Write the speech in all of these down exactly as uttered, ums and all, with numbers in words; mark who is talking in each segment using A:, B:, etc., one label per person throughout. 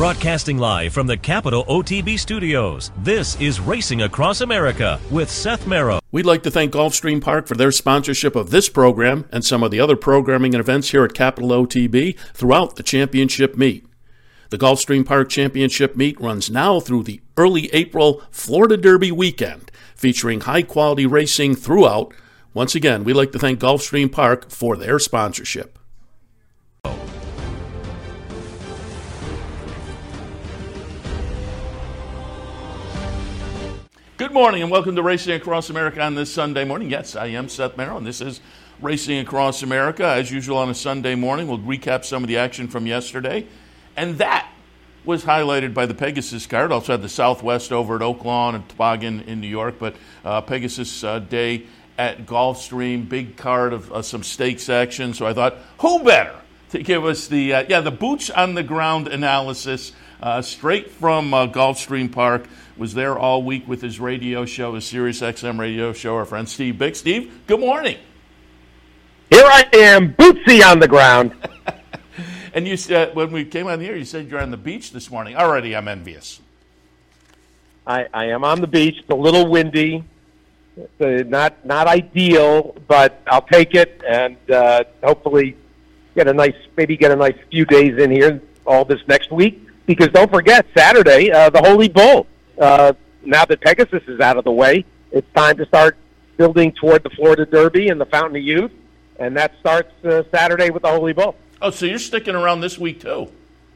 A: Broadcasting live from the Capital O T B studios, this is Racing Across America with Seth Merrow.
B: We'd like to thank Gulfstream Park for their sponsorship of this program and some of the other programming and events here at Capital O T B throughout the championship meet. The Gulfstream Park Championship meet runs now through the early April Florida Derby weekend, featuring high-quality racing throughout. Once again, we'd like to thank Gulfstream Park for their sponsorship. Good morning and welcome to Racing Across America on this Sunday morning. Yes, I am Seth Merrow, and this is Racing Across America. As usual on a Sunday morning, we'll recap some of the action from yesterday. And that was highlighted by the Pegasus card. Also had the Southwest over at Oak Lawn and Toboggan in New York, but uh, Pegasus uh, Day at Gulfstream, big card of uh, some stakes action. So I thought, who better to give us the, uh, yeah, the boots on the ground analysis uh, straight from uh, Gulfstream Park. Was there all week with his radio show, his Sirius X M radio show, our friend Steve Bick. Steve, good morning.
C: Here I am, bootsy on the ground.
B: And you said, when we came on here, you said you're on the beach this morning. Already I'm envious.
C: I, I am on the beach. It's a little windy. It's uh, not not ideal, but I'll take it and uh, hopefully get a nice, maybe get a nice few days in here all this next week. Because don't forget, Saturday, uh, the Holy Bull. Uh, now that Pegasus is out of the way, it's time to start building toward the Florida Derby and the Fountain of Youth, and that starts uh, Saturday with the Holy Bull.
B: Oh, so you're sticking around this week, too?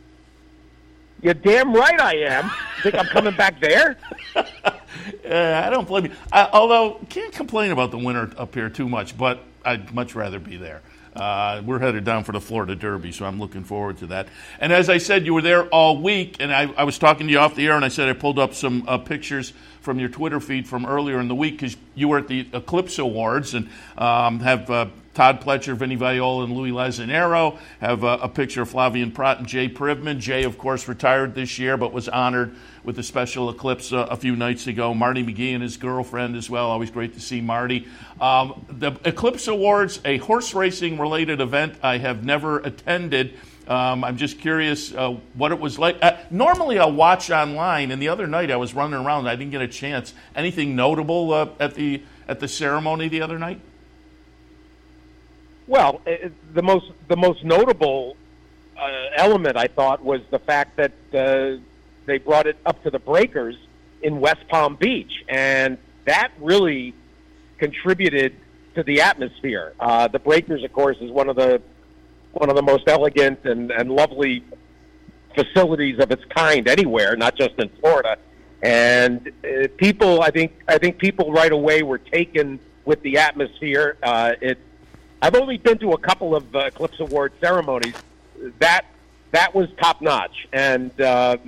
C: You're damn right I am. You think I'm coming back there?
B: uh, I don't blame you. I, although, can't complain about the winter up here too much, but I'd much rather be there. Uh, we're headed down for the Florida Derby, so I'm looking forward to that. And as I said, you were there all week, and I, I was talking to you off the air, and I said I pulled up some uh, pictures from your Twitter feed from earlier in the week because you were at the Eclipse Awards and um, have uh, Todd Pletcher, Vinny Viola, and Louis Lazzanero, have uh, a picture of Flavien Prat and Jay Privman. Jay, of course, retired this year but was honored with a special eclipse uh, a few nights ago. Marty McGee and his girlfriend as well. Always great to see Marty. Um, the Eclipse Awards, a horse racing-related event I have never attended. Um, I'm just curious uh, what it was like. Uh, normally I'll watch online, and the other night I was running around and I didn't get a chance. Anything notable uh, at the at the ceremony the other night?
C: Well, uh, the most the most notable uh, element, I thought, was the fact that uh, they brought it up to the breakers in West Palm Beach, and that really contributed to the atmosphere. Uh, the breakers, of course, is one of the one of the most elegant and, and lovely facilities of its kind anywhere, not just in Florida. And uh, people, I think, I think people right away were taken with the atmosphere. Uh, it, I've only been to a couple of uh, Eclipse Award ceremonies. That that was top notch, and uh,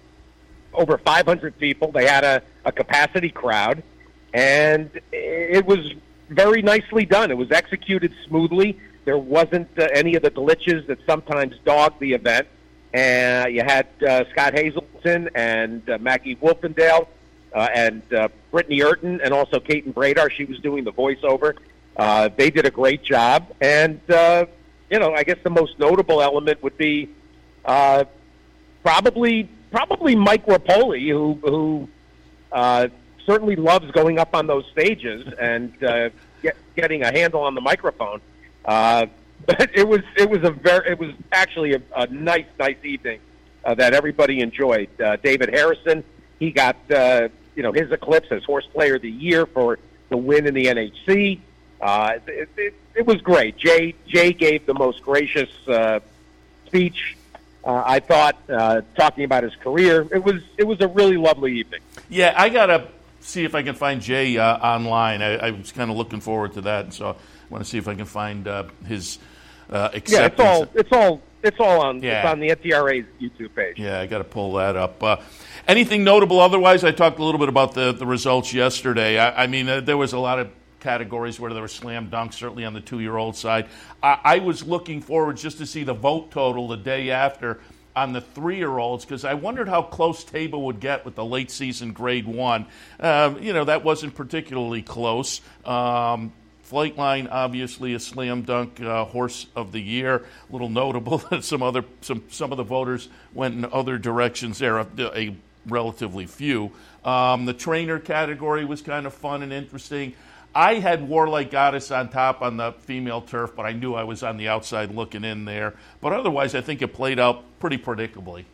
C: over five hundred people. They had a, a capacity crowd, and it was very nicely done. It was executed smoothly. There wasn't uh, any of the glitches that sometimes dog the event. And you had uh, Scott Hazelton and uh, Maggie Wolfendale uh, and uh, Brittany Urton and also Kaiten Bradar. She was doing the voiceover. Uh, they did a great job. And, uh, you know, I guess the most notable element would be uh, probably probably Mike Rapoli, who, who uh, certainly loves going up on those stages and uh, get, getting a handle on the microphone. Uh, but it was it was a very it was actually a, a nice nice evening uh, that everybody enjoyed. Uh, David Harrison, he got uh, you know his Eclipse as Horse Player of the Year for the win in the N H C. Uh, it, it, it was great. Jay Jay gave the most gracious uh, speech. Uh, I thought uh, talking about his career. It was it was a really lovely evening.
B: Yeah, I gotta see if I can find Jay uh, online. I, I was kind of looking forward to that, and so I want to see if I can find uh, his uh, acceptance.
C: Yeah, it's all it's all it's all on
B: yeah.
C: it's on the N T R A's YouTube page.
B: Yeah, I got to pull that up. Uh, anything notable otherwise? I talked a little bit about the, the results yesterday. I, I mean, uh, there was a lot of categories where there were slam dunks, certainly on the two-year-old side. I, I was looking forward just to see the vote total the day after on the three-year-olds, because I wondered how close Taba would get with the late-season Grade One. Um, you know, that wasn't particularly close. Um, Flightline, obviously a slam dunk uh, horse of the year. A little notable that some other some some of the voters went in other directions there. A, a relatively few. Um, the trainer category was kind of fun and interesting. I had Warlike Goddess on top on the female turf, but I knew I was on the outside looking in there. But otherwise, I think it played out pretty predictably.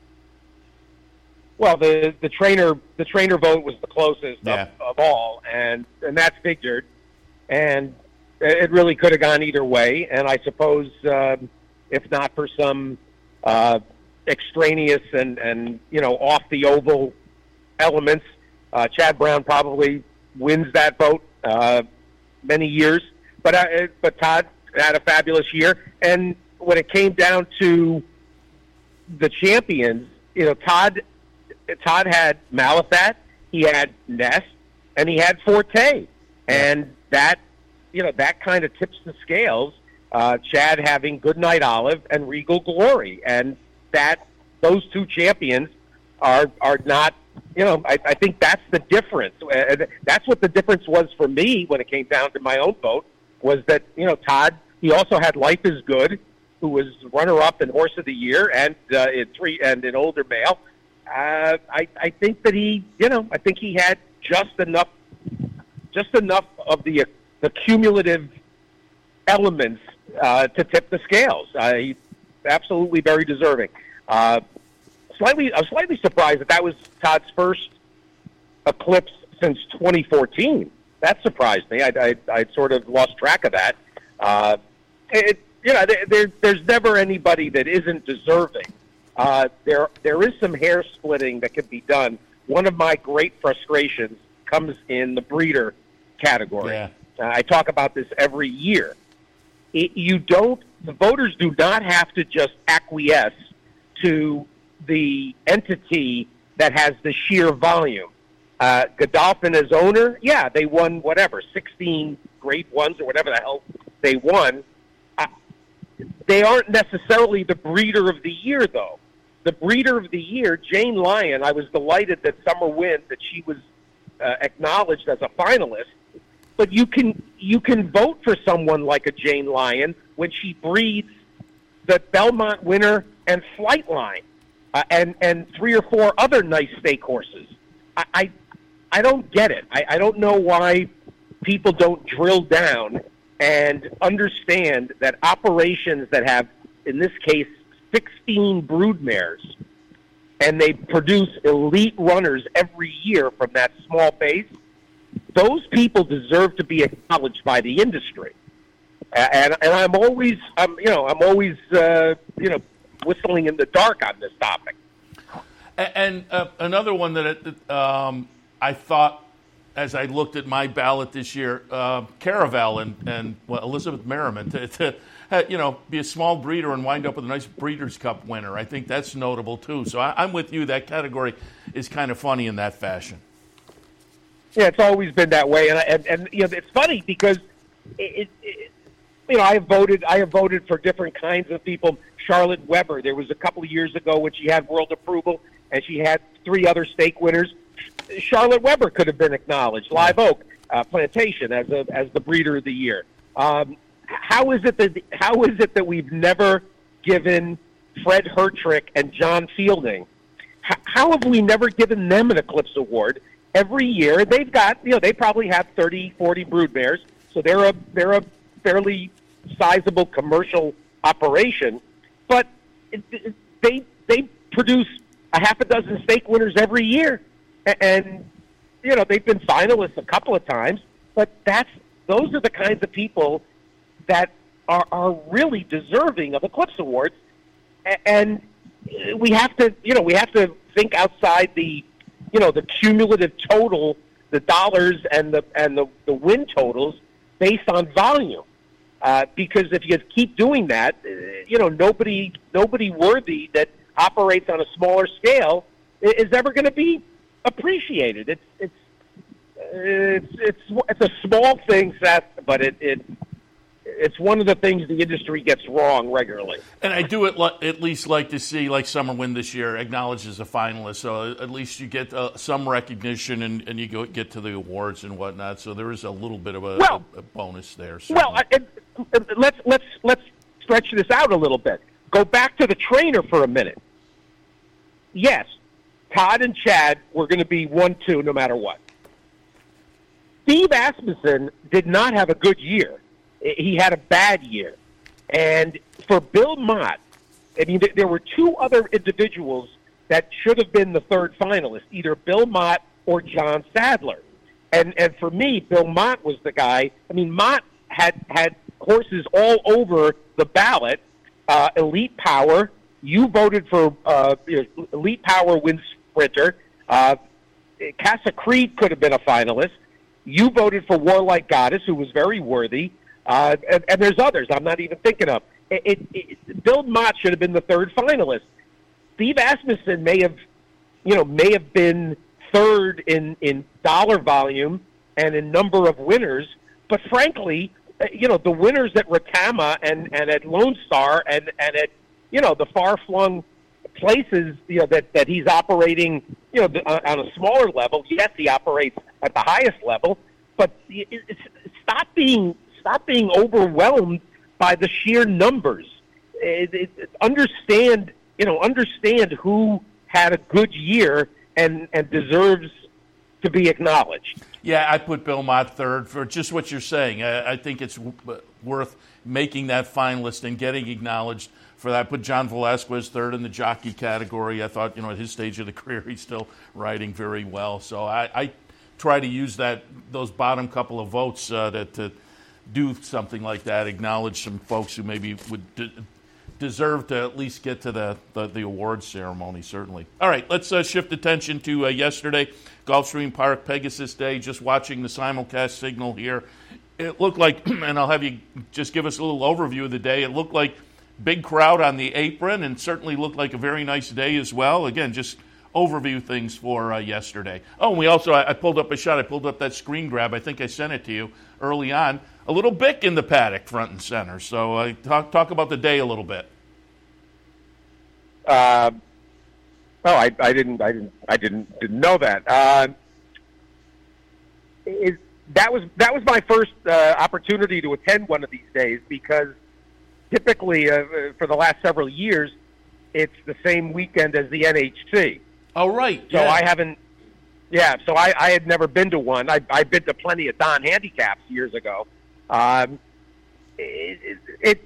C: Well, the, the trainer the trainer vote was the closest
B: yeah.
C: of, of all, and, and that's figured. And it really could have gone either way. And I suppose um, if not for some uh, extraneous and, and, you know, off the oval elements, uh, Chad Brown probably wins that vote uh, many years. But uh, but Todd had a fabulous year. And when it came down to the champions, you know, Todd Todd had Malathaat, he had Ness, and he had Forte. And that, you know, that kind of tips the scales. Uh, Chad having Goodnight Olive and Regal Glory, and that those two champions are are not. You know, I, I think that's the difference. Uh, that's what the difference was for me when it came down to my own vote. Was that, you know, Todd? He also had Life Is Good, who was runner-up in Horse of the Year, and uh, in three and in older male. Uh, I I think that he, you know, I think he had just enough. Just enough of the, the cumulative elements uh, to tip the scales. Uh, he's absolutely very deserving. Uh, slightly, I'm slightly surprised that that was Todd's first eclipse since twenty fourteen. That surprised me. I, I, I sort of lost track of that. Uh, it, you know, there, there, there's never anybody that isn't deserving. Uh, there, there is some hair splitting that can be done. One of my great frustrations comes in the breeder category.
B: Yeah.
C: Uh, I talk about this every year. It, you don't, the voters do not have to just acquiesce to the entity that has the sheer volume. Uh, Godolphin as owner, yeah, they won whatever, sixteen great ones or whatever the hell they won. Uh, they aren't necessarily the breeder of the year, though. The breeder of the year, Jane Lyon, I was delighted that Summer Wind, that she was Uh, acknowledged as a finalist, but you can you can vote for someone like a Jane Lyon when she breeds the Belmont winner and Flightline, uh, and and three or four other nice stake horses. I I, I don't get it. I, I don't know why people don't drill down and understand that operations that have, in this case, sixteen broodmares, and they produce elite runners every year from that small base, those people deserve to be acknowledged by the industry. And and I'm always, I'm you know, I'm always, uh, you know, whistling in the dark on this topic.
B: And, and uh, another one that it, um, I thought, as I looked at my ballot this year, uh, Caravel and and well, Elizabeth Merriman to. to you know, be a small breeder and wind up with a nice Breeders' Cup winner. I think that's notable, too. So I, I'm with you. That category is kind of funny in that fashion.
C: Yeah, it's always been that way. And, and, and you know, it's funny because, it, it, you know, I have voted I have voted for different kinds of people. Charlotte Weber, there was a couple of years ago when she had world approval and she had three other stake winners. Charlotte Weber could have been acknowledged. Live Oak uh, Plantation as, a, as the breeder of the year. Um, How is it that how is it that we've never given Fred Hertrick and John Fielding? How, how have we never given them an Eclipse Award every year? They've got, you know, they probably have thirty, forty broodmares, so they're a they're a fairly sizable commercial operation. But it, it, they they produce a half a dozen stake winners every year, and, and you know they've been finalists a couple of times. But that's those are the kinds of people that are, are really deserving of Eclipse Awards, and we have to, you know, we have to think outside the, you know, the cumulative total, the dollars and the and the, the win totals based on volume, uh, because if you keep doing that, you know, nobody nobody worthy that operates on a smaller scale is ever going to be appreciated. It's it's it's it's it's a small thing, Seth, but it it. it's one of the things the industry gets wrong regularly.
B: And I do at, at least like to see, like Summerwind this year, acknowledged as a finalist. So at least you get uh, some recognition and, and you go get to the awards and whatnot. So there is a little bit of a,
C: well,
B: a, a bonus there. Certainly.
C: Well, I, I, let's let's let's stretch this out a little bit. Go back to the trainer for a minute. Yes, Todd and Chad were going to be one two no matter what. Steve Asmussen did not have a good year. He had a bad year. And for Bill Mott, I mean, there were two other individuals that should have been the third finalist, either Bill Mott or John Sadler. And and for me, Bill Mott was the guy. I mean, Mott had, had horses all over the ballot. Uh, Elite Power, you voted for uh, Elite Power wins Sprinter. Uh, Casa Creed could have been a finalist. You voted for Warlike Goddess, who was very worthy. Uh, and, and there's others I'm not even thinking of. It, it, it, Bill Mott should have been the third finalist. Steve Asmussen may have, you know, may have been third in, in dollar volume and in number of winners. But frankly, you know, the winners at Rakama and, and at Lone Star and, and at, you know, the far-flung places, you know, that, that he's operating, you know, on a smaller level. Yes, he operates at the highest level, but it's, stop being stop being overwhelmed by the sheer numbers. It, it, understand, you know, understand who had a good year and, and deserves to be acknowledged.
B: Yeah, I put Bill Mott third for just what you're saying. I, I think it's w- worth making that finalist and getting acknowledged for that. I put John Velasquez third in the jockey category. I thought, you know, at his stage of the career, he's still riding very well. So I, I try to use that those bottom couple of votes uh, to, to do something like that, acknowledge some folks who maybe would de- deserve to at least get to the, the, the awards ceremony, certainly. All right, let's uh, shift attention to uh, yesterday, Gulfstream Park, Pegasus Day, just watching the simulcast signal here. It looked like, and I'll have you just give us a little overview of the day, it looked like big crowd on the apron and certainly looked like a very nice day as well. Again, just overview things for uh, yesterday. Oh, and we also, I, I pulled up a shot, I pulled up that screen grab, I think I sent it to you early on. A little Bick in the paddock, front and center. So uh, talk talk about the day a little bit.
C: Uh, oh, I, I didn't, I didn't, I didn't, didn't know that. Uh, it, that was that was my first uh, opportunity to attend one of these days because typically uh, for the last several years, it's the same weekend as the N H C.
B: Oh, right.
C: So
B: yeah.
C: I haven't. Yeah, so I, I had never been to one. I, I've been to plenty of Don handicaps years ago. Um, it, it, it,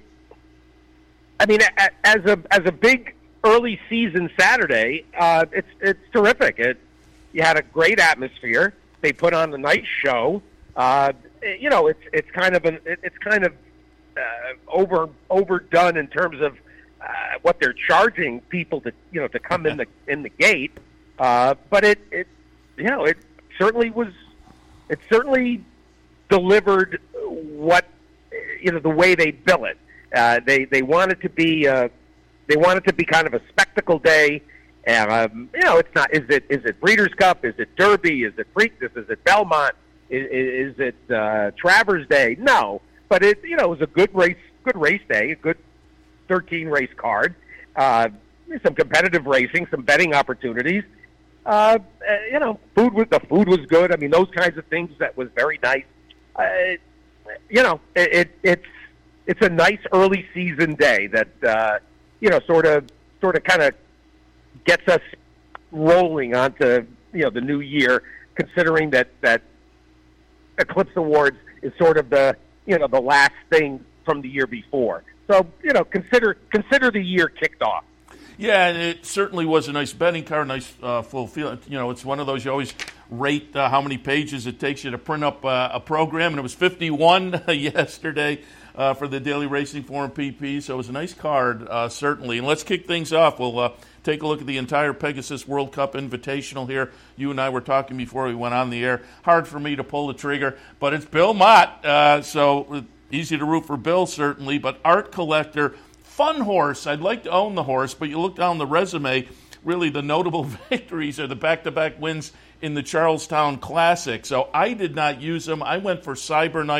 C: I mean, as a as a big early season Saturday, uh, it's it's terrific. It you had a great atmosphere. They put on a nice show. Uh, you know, it's it's kind of an it's kind of uh, over overdone in terms of uh, what they're charging people to you know to come in the in the gate. Uh, but it it you know it certainly was it certainly delivered what you know the way they bill it. Uh, they they want it to be uh, they want it to be kind of a spectacle day. And um, you know, it's not. Is it is it Breeders' Cup? Is it Derby? Is it Preakness? Is it Belmont? Is, is it uh, Travers Day? No, but it you know it was a good race good race day, a good thirteen race card, uh, some competitive racing, some betting opportunities. Uh, you know, food was the food was good. I mean, those kinds of things that was very nice. Uh, you know, it, it it's it's a nice early season day that uh, you know sort of sort of kind of gets us rolling onto you know the new year. Considering that that Eclipse Awards is sort of the you know the last thing from the year before. So you know consider consider the year kicked off.
B: Yeah, and it certainly was a nice betting card, nice uh, full feel. You know, it's one of those you always rate uh, how many pages it takes you to print up uh, a program, and it was fifty-one yesterday uh, for the Daily Racing Forum P P, so it was a nice card, uh, certainly. And let's kick things off. We'll uh, take a look at the entire Pegasus World Cup Invitational here. You and I were talking before we went on the air. Hard for me to pull the trigger, but it's Bill Mott, uh, so easy to root for Bill, certainly, but Art Collector, fun horse. I'd like to own the horse, but you look down the resume, really the notable victories are the back-to-back wins in the Charlestown Classic. So I did not use him. I went for Cyberknife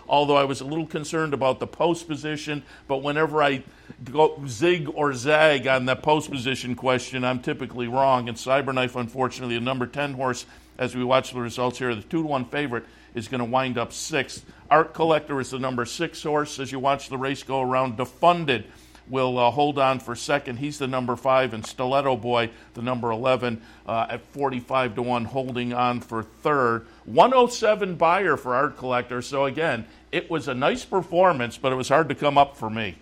B: although I was a little concerned about the post position. But whenever I go zig or zag on the post position question, I'm typically wrong. And Cyberknife, unfortunately, a number ten horse, as we watch the results here, the two to one favorite, is going to wind up sixth. Art Collector is the number six horse as you watch the race go around. Defunded will uh, hold on for second. He's the number five, and Stiletto Boy, the number eleven, uh, at forty-five to one, holding on for third. one oh seven buyer for Art Collector. So again, it was a nice performance, but it was hard to come up for me.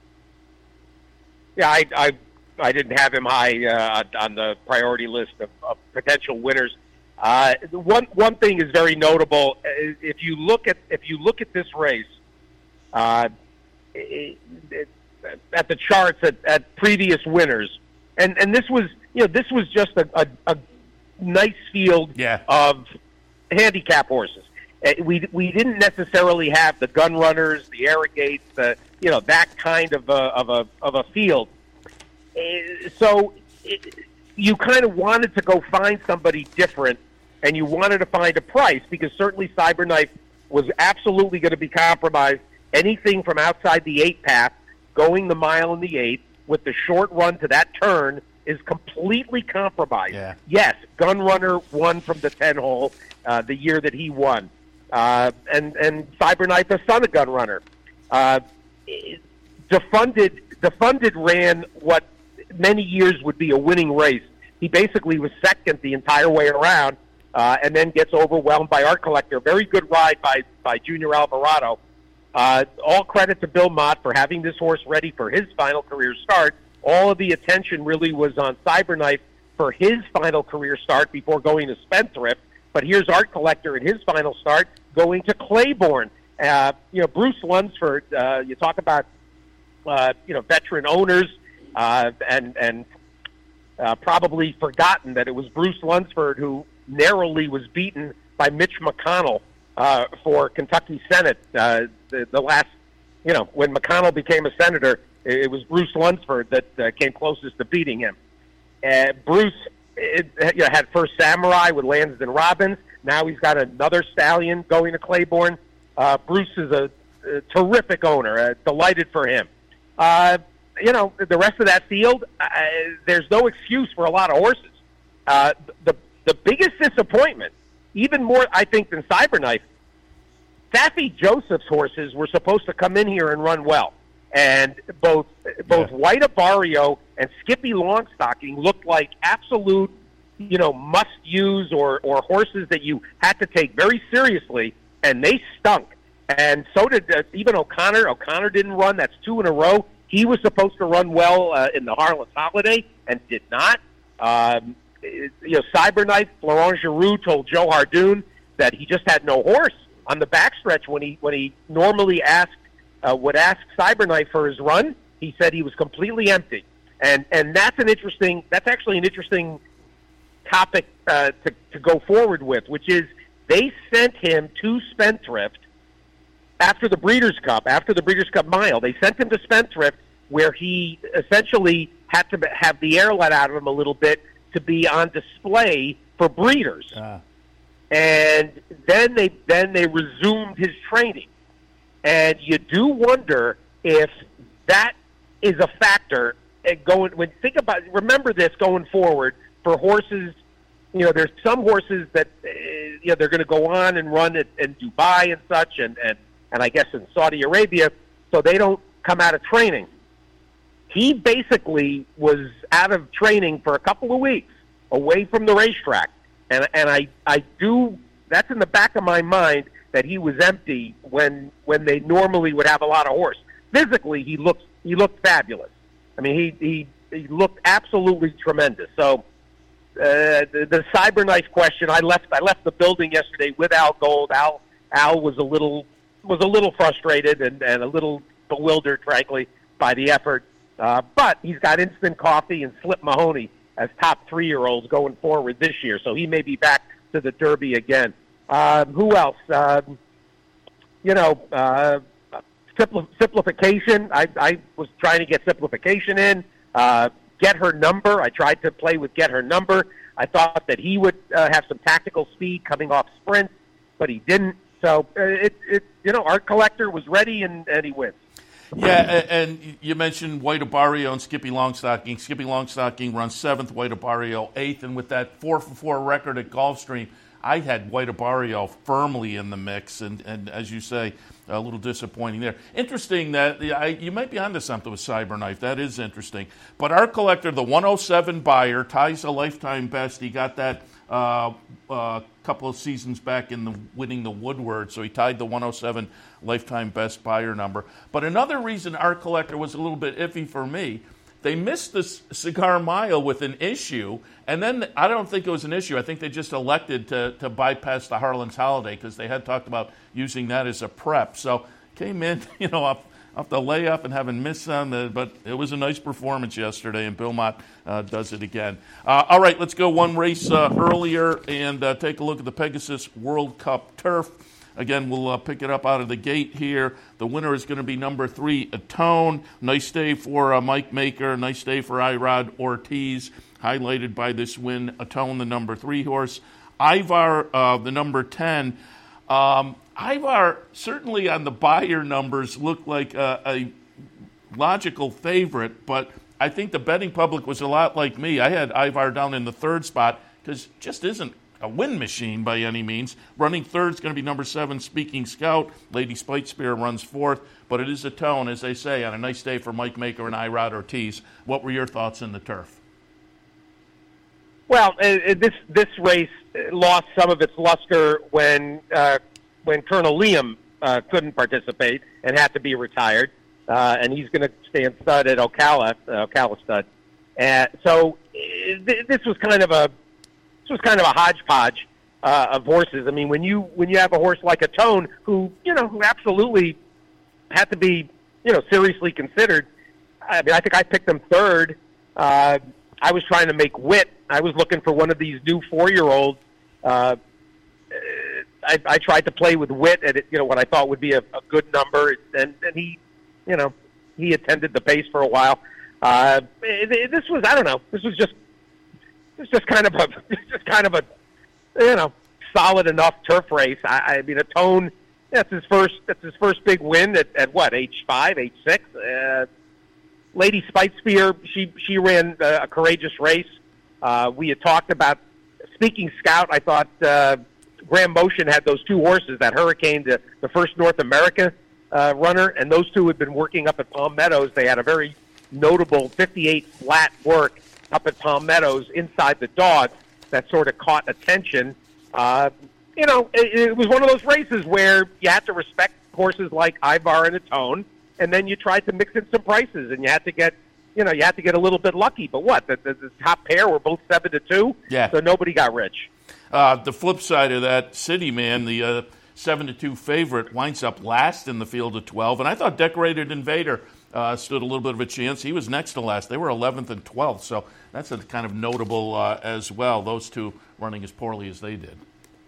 C: Yeah, I I, I didn't have him high uh, on the priority list of, of potential winners. Uh, one one thing is very notable. If you look at if you look at this race, uh, it, it, at the charts at, at previous winners, and, and this was you know this was just a, a, a nice field
B: yeah.
C: of handicap horses. We we didn't necessarily have the gun runners, the Arrogates, the you know that kind of a, of a of a field. So it, you kind of wanted to go find somebody different, and you wanted to find a price because certainly Cyberknife was absolutely going to be compromised. Anything from outside the eight path, going the mile in the eight with the short run to that turn is completely compromised.
B: Yeah.
C: Yes, Gun Runner won from the ten hole uh, the year that he won, uh, and and Cyberknife, the son of Gun Runner, uh, defunded defunded ran what many years would be a winning race. He basically was second the entire way around, uh, and then gets overwhelmed by Art Collector. Very good ride by by Junior Alvarado. Uh, all credit to Bill Mott for having this horse ready for his final career start. All of the attention really was on Cyberknife for his final career start before going to Spendthrift. But here's Art Collector in his final start going to Claiborne. Uh, you know, Bruce Lunsford, uh, you talk about, uh, you know, veteran owners uh, and, and uh, probably forgotten that it was Bruce Lunsford who narrowly was beaten by Mitch McConnell uh, for Kentucky Senate. Uh, the, the last, you know, when McConnell became a senator, it was Bruce Lunsford that uh, came closest to beating him. Uh, Bruce it, you know, had First Samurai with Lansden Robbins. Now he's got another stallion going to Claiborne. Uh, Bruce is a, a terrific owner. Uh, delighted for him. Uh, you know, the rest of that field, uh, there's no excuse for a lot of horses. Uh, the the biggest disappointment, even more, I think, than Cyberknife, Saffie Joseph's horses were supposed to come in here and run well. And both both
B: Yeah.
C: White Abario and Skippy Longstocking looked like absolute, you know, must-use or, or horses that you had to take very seriously, and they stunk. And so did uh, even O'Connor. O'Connor didn't run. That's two in a row. He was supposed to run well uh, in the Harless Holiday and did not. Um, it, you know, Cyberknife, Florent Giroux told Joe Hardoon that he just had no horse on the backstretch when he when he normally asked uh, would ask Cyberknife for his run. He said he was completely empty, and and that's an interesting. That's actually an interesting topic uh, to to go forward with, which is they sent him to Spendthrift after the Breeders' Cup, after the Breeders' Cup Mile. They sent him to Spendthrift, where he essentially had to have the air let out of him a little bit to be on display for breeders.
B: Uh.
C: And then they then they resumed his training. And you do wonder if that is a factor going when think about remember this going forward for horses. You know, there's some horses that uh, you know they're going to go on and run at, in Dubai and such, and, and and I guess in Saudi Arabia, so they don't come out of training. He basically was out of training for a couple of weeks, away from the racetrack, and and I I do that's in the back of my mind that he was empty when when they normally would have a lot of horse. Physically, he looked he looked fabulous. I mean, he he, he looked absolutely tremendous. So. Uh, the, the Cyberknife question. I left. I left the building yesterday with Al Gold. Al Al was a little was a little frustrated and, and a little bewildered, frankly, by the effort. Uh, but he's got Instant Coffee and Slip Mahoney as top three year olds going forward this year, so he may be back to the Derby again. Uh, who else? Uh, you know, uh, simpli- simplification. I, I was trying to get simplification in. Uh, Get Her Number. I tried to play with Get Her Number. I thought that he would uh, have some tactical speed coming off sprints, but he didn't. So uh, it, it, you know, Art Collector was ready, and, and he wins.
B: Yeah, and you mentioned White Abarrio and Skippy Longstocking. Skippy Longstocking runs seventh, White Abarrio eighth, and with that four for four record at Gulfstream, I had White Abarrio firmly in the mix, and, and as you say, a little disappointing there. Interesting that I, you might be onto something with Cyberknife. That is interesting. But Art Collector, the one oh seven buyer, ties a lifetime best. He got that a uh, uh, couple of seasons back in the winning the Woodward, so he tied the one oh seven lifetime best buyer number. But another reason Art Collector was a little bit iffy for me, they missed the Cigar Mile with an issue, and then I don't think it was an issue. I think they just elected to, to bypass the Harlan's Holiday because they had talked about using that as a prep. So came in, you know, off, off the layup and having missed on the, but it was a nice performance yesterday, and Bill Mott uh, does it again. Uh, all right, let's go one race uh, earlier and uh, take a look at the Pegasus World Cup Turf. Again, we'll uh, pick it up out of the gate here. The winner is going to be number three, Atone. Nice day for uh, Mike Maker. Nice day for Irod Ortiz, highlighted by this win. Atone, the number three horse. Ivar, uh, the number ten. Um, Ivar, certainly on the buyer numbers, looked like a, a logical favorite, but I think the betting public was a lot like me. I had Ivar down in the third spot because just isn't a win machine by any means. Running third is going to be number seven, Speaking Scout. Lady Spitespear runs fourth, but it is Atone, as they say, on a nice day for Mike Maker and Irod Ortiz. What were your thoughts in the turf?
C: Well, uh, this this race lost some of its luster when uh, when Colonel Liam uh, couldn't participate and had to be retired, uh, and he's going to stay in stud at Ocala, uh, Ocala stud. Uh, so uh, th- this was kind of a This was kind of a hodgepodge uh, of horses. I mean, when you when you have a horse like Atone, who you know who absolutely had to be you know seriously considered. I mean, I think I picked him third. Uh, I was trying to make Wit. I was looking for one of these new four-year-olds. Uh, I, I tried to play with Wit at you know what I thought would be a, a good number, and, and he, you know, he attended the pace for a while. Uh, this was I don't know. This was just. It's just kind of a, just kind of a, you know, solid enough turf race. I, I mean, Atone, that's his first, that's his first big win at, at what, age five, age six. Uh, Lady Spitespear, she she ran uh, a courageous race. Uh, we had talked about Speaking Scout. I thought uh, Graham Motion had those two horses, that Hurricane, the, the first North America uh, runner, and those two had been working up at Palm Meadows. They had a very notable fifty-eight flat work up at Palm Meadows inside the dogs that sort of caught attention. Uh, you know, it, it was one of those races where you had to respect horses like Ivar and Atone, and then you tried to mix in some prices, and you had to get, you know, you had to get a little bit lucky. But what? The, the, the top pair were both seven to two,
B: yeah.
C: So nobody got rich.
B: Uh, the flip side of that, City Man, the uh, seven to two favorite, winds up last in the field of twelve, and I thought Decorated Invader Uh, stood a little bit of a chance. He was next to last. They were eleventh and twelfth, so that's a kind of notable uh, as well, those two running as poorly as they did.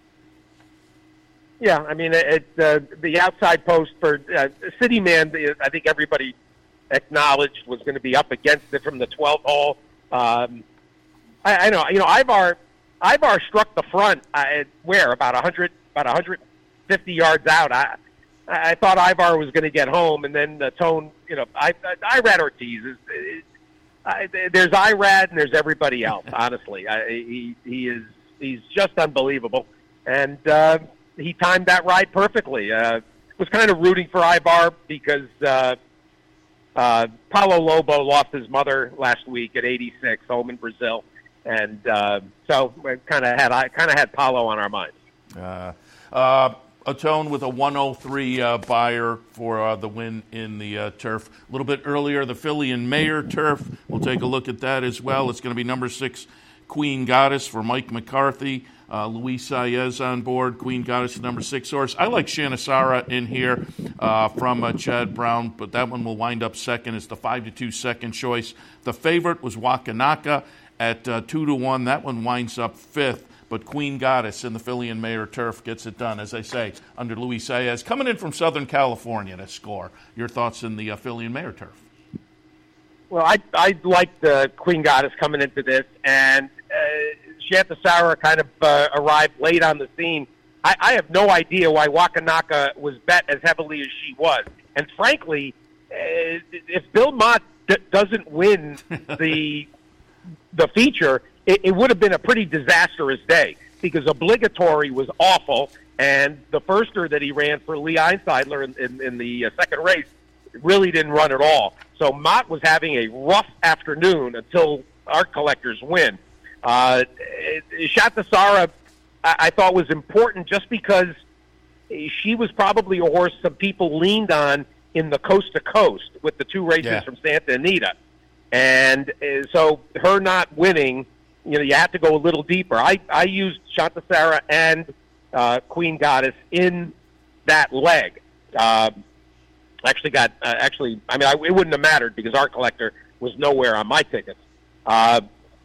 C: Yeah, I mean, it, uh, the outside post for uh, City Man, I think everybody acknowledged was going to be up against it from the twelfth hole. Um, I, I know, you know, Ivar, Ivar struck the front, uh, where, about one hundred, about one hundred fifty yards out. I I thought Ivar was going to get home, and then the tone, you know, I, I, Irad Ortiz is, is I, there's Irad and there's everybody else. Honestly, I, he he is he's just unbelievable, and uh, he timed that ride perfectly. Uh, was kind of rooting for Ivar because uh, uh, Paulo Lobo lost his mother last week at eighty-six, home in Brazil, and uh, so we kind of had I kind of had Paulo on our minds.
B: Uh, uh, Atone with a one oh three uh, buyer for uh, the win in the uh, turf. A little bit earlier, the Philly and Mayer turf. We'll take a look at that as well. It's going to be number six, Queen Goddess for Mike McCarthy. Uh, Luis Saez on board. Queen Goddess, number six horse. I like Shanasara in here uh, from uh, Chad Brown, but that one will wind up second. It's the five to two second choice. The favorite was Wakanaka at uh, two to one. That one winds up fifth. But Queen Goddess in the Philly and Mayer turf gets it done, as I say, under Luis Saez. Coming in from Southern California to score. Your thoughts in the uh, Philly and Mayer turf?
C: Well, I I liked the Queen Goddess coming into this, and uh, Shantasara kind of uh, arrived late on the scene. I, I have no idea why Wakanaka was bet as heavily as she was. And frankly, uh, if Bill Mott d- doesn't win the the feature, it, it would have been a pretty disastrous day because Obligatory was awful, and the firster that he ran for Lee Einsteidler in, in, in the uh, second race really didn't run at all. So Mott was having a rough afternoon until Art Collector's win. Uh, Shatasara, I, I thought was important just because she was probably a horse some people leaned on in the coast to coast with the two races
B: yeah.
C: from Santa Anita. And uh, so her not winning, you know, you have to go a little deeper. I, I used Shatasara and uh, Queen Goddess in that leg. Uh, actually got, uh, actually, I mean, I, it wouldn't have mattered because Art Collector was nowhere on my tickets. Uh,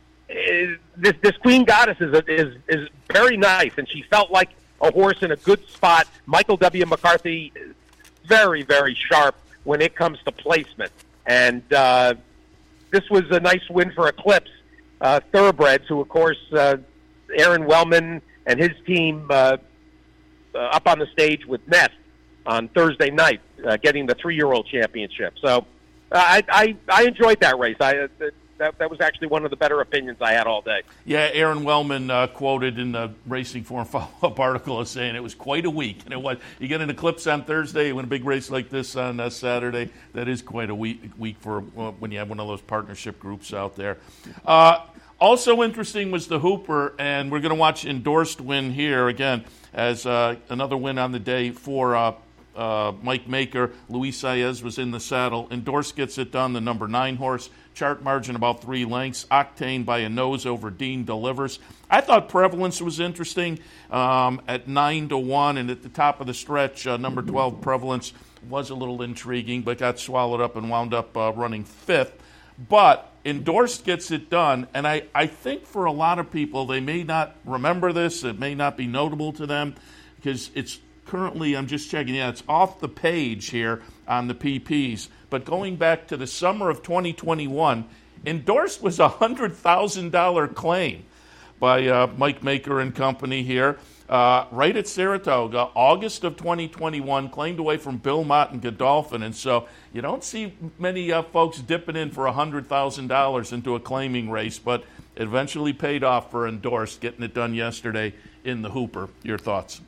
C: this this Queen Goddess is, a, is is very nice, and she felt like a horse in a good spot. Michael W. McCarthy is very, very sharp when it comes to placement. And uh, this was a nice win for Eclipse uh, Thoroughbreds, who, of course, uh, Aaron Wellman and his team uh, uh, up on the stage with Nest on Thursday night, uh, getting the three-year-old championship. So uh, I, I I enjoyed that race. I uh, that that was actually one of the better opinions I had all day.
B: Yeah, Aaron Wellman uh, quoted in the Racing Form follow-up article as saying it was quite a week. And it was, you get an Eclipse on Thursday, you win a big race like this on uh, Saturday. That is quite a week, week for uh, when you have one of those partnership groups out there. Uh, also interesting was the Hooper, and we're going to watch Endorsed win here again as uh, another win on the day for uh, uh, Mike Maker. Luis Saez was in the saddle. Endorsed gets it done, the number nine horse. Chart margin about three lengths. Octane by a nose over Dean Delivers. I thought Prevalence was interesting um, at nine to one, and at the top of the stretch, uh, number twelve Prevalence was a little intriguing, but got swallowed up and wound up uh, running fifth. But Endorsed gets it done, and I, I think for a lot of people, they may not remember this. It may not be notable to them because it's currently, I'm just checking, yeah, it's off the page here on the P Ps. But going back to the summer of twenty twenty-one, Endorsed was a one hundred thousand dollars claim by uh, Mike Maker and company here, uh, right at Saratoga, August of twenty twenty-one, claimed away from Bill Mott and Godolphin. And so you don't see many uh, folks dipping in for one hundred thousand dollars into a claiming race, but it eventually paid off for Endorsed, getting it done yesterday in the Hooper. Your thoughts?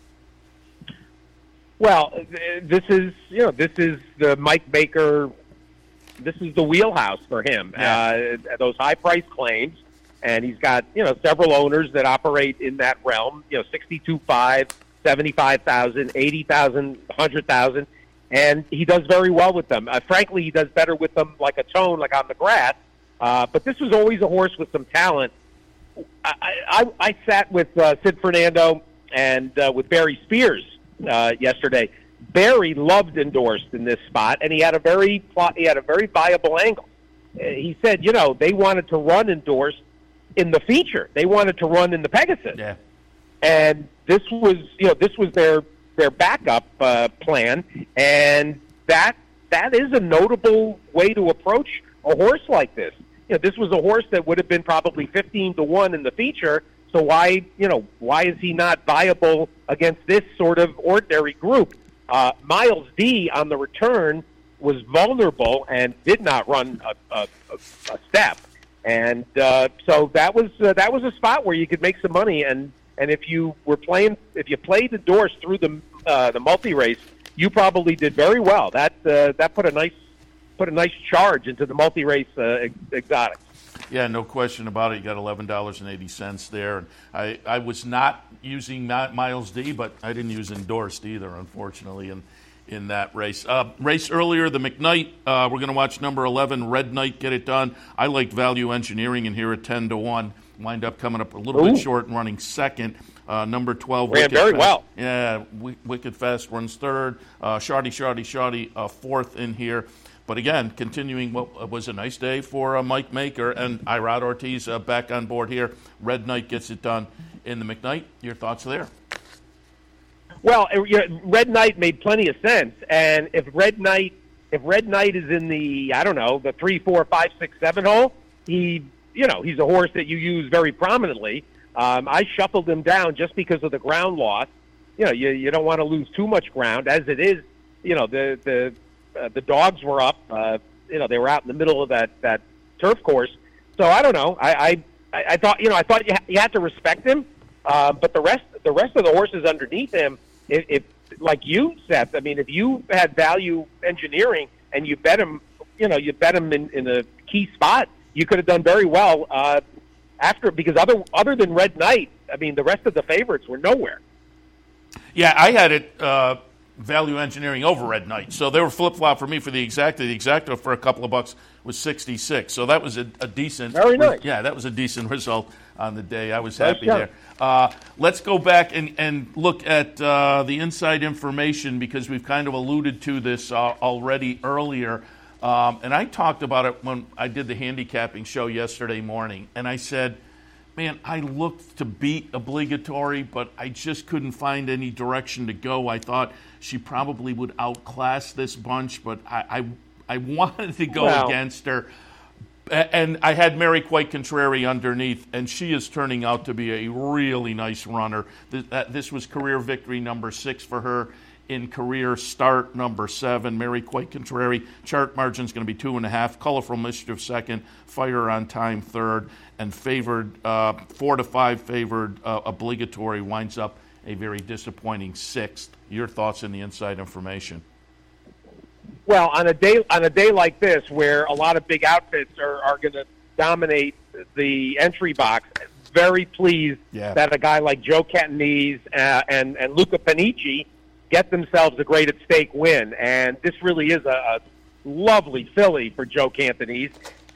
C: Well, this is, you know, this is the Mike Baker, this is the wheelhouse for him. Yeah. Uh, those high price claims, and he's got, you know, several owners that operate in that realm, you know, sixty-two point five, seventy-five thousand, eighty thousand, one hundred thousand, and he does very well with them. Uh, frankly, he does better with them like a tone, like on the grass, uh, but this was always a horse with some talent. I, I, I sat with uh, Sid Fernando and uh, with Barry Spears Uh, yesterday. Barry loved Endorsed in this spot, and he had a very he had a very viable angle. Uh, he said, you know, they wanted to run Endorsed in the feature. They wanted to run in the Pegasus,
B: yeah.
C: And this was, you know, this was their their backup uh, plan, and that that is a notable way to approach a horse like this. You know, this was a horse that would have been probably fifteen to one in the feature. So why, you know, why is he not viable against this sort of ordinary group? Uh, Miles D on the return was vulnerable and did not run a, a, a step, and uh, so that was uh, that was a spot where you could make some money. And, and if you were playing, if you played the Endorsed through the uh, the multi race, you probably did very well. That uh, that put a nice put a nice charge into the multi race uh, ex- exotics.
B: Yeah, no question about it. You got eleven dollars and eighty cents there. And I, I was not using Miles D, but I didn't use Endorsed either, unfortunately, in, in that race. Uh, race earlier, the McKnight. Uh, we're going to watch number eleven, Red Knight, get it done. I liked Value Engineering in here at ten to one. Wind up coming up a little
C: Ooh.
B: bit short and running second. Uh, number twelve,
C: ran
B: Wicked
C: very
B: Fast.
C: well.
B: Yeah, Wicked Fast runs third. Uh, Shardy, Shardy, Shardy, uh, fourth in here. But again, continuing what was a nice day for uh, Mike Maker and Irad Ortiz uh, back on board here. Red Knight gets it done in the McKnight. Your thoughts there?
C: Well, Red Knight made plenty of sense, and if Red Knight, if Red Knight is in the, I don't know, the three, four, five, six, seven hole, he, you know, he's a horse that you use very prominently. Um, I shuffled him down just because of the ground loss. you know, you you don't want to lose too much ground. As it is, you know, the the uh, the dogs were up. Uh, you know, they were out in the middle of that that turf course. So I don't know. I I, I thought you know I thought you ha- you had to respect him, uh, but the rest the rest of the horses underneath him, if, if like you, Seth, I mean, if you had value engineering and you bet him, you know, you bet him in, in a key spot, you could have done very well uh, after, because other other than Red Knight, I mean, the rest of the favorites were nowhere.
B: Yeah, I had it uh, value engineering over Red Knight, so they were flip flop for me for the exacta. The exacta for a couple of bucks was sixty-six, so that was a, a decent.
C: Very nice.
B: Yeah, that was a decent result on the day. I was
C: Nice
B: happy
C: job.
B: there. Uh, let's go back and, and look at uh, the inside information, because we've kind of alluded to this uh, already earlier. Um, and I talked about it when I did the handicapping show yesterday morning, and I said, man, I looked to beat Obligatory, but I just couldn't find any direction to go. I thought she probably would outclass this bunch, but I I, I wanted to go
C: Well.
B: against her. And I had Mary Quite Contrary underneath, and she is turning out to be a really nice runner. This was career victory number six for her in career start number seven. Mary Quite Contrary, chart margin is going to be two and a half. Colorful Mischief second, Fire on Time third, and favored uh, four to five favored uh, Obligatory winds up a very disappointing sixth. Your thoughts in the inside information?
C: Well, on a day on a day like this, where a lot of big outfits are, are going to dominate the entry box, very pleased
B: Yeah.
C: that a guy like Joe Catanese uh, and and Luca Panici get themselves a great at stake win, and this really is a, a lovely filly for Joe Catanese,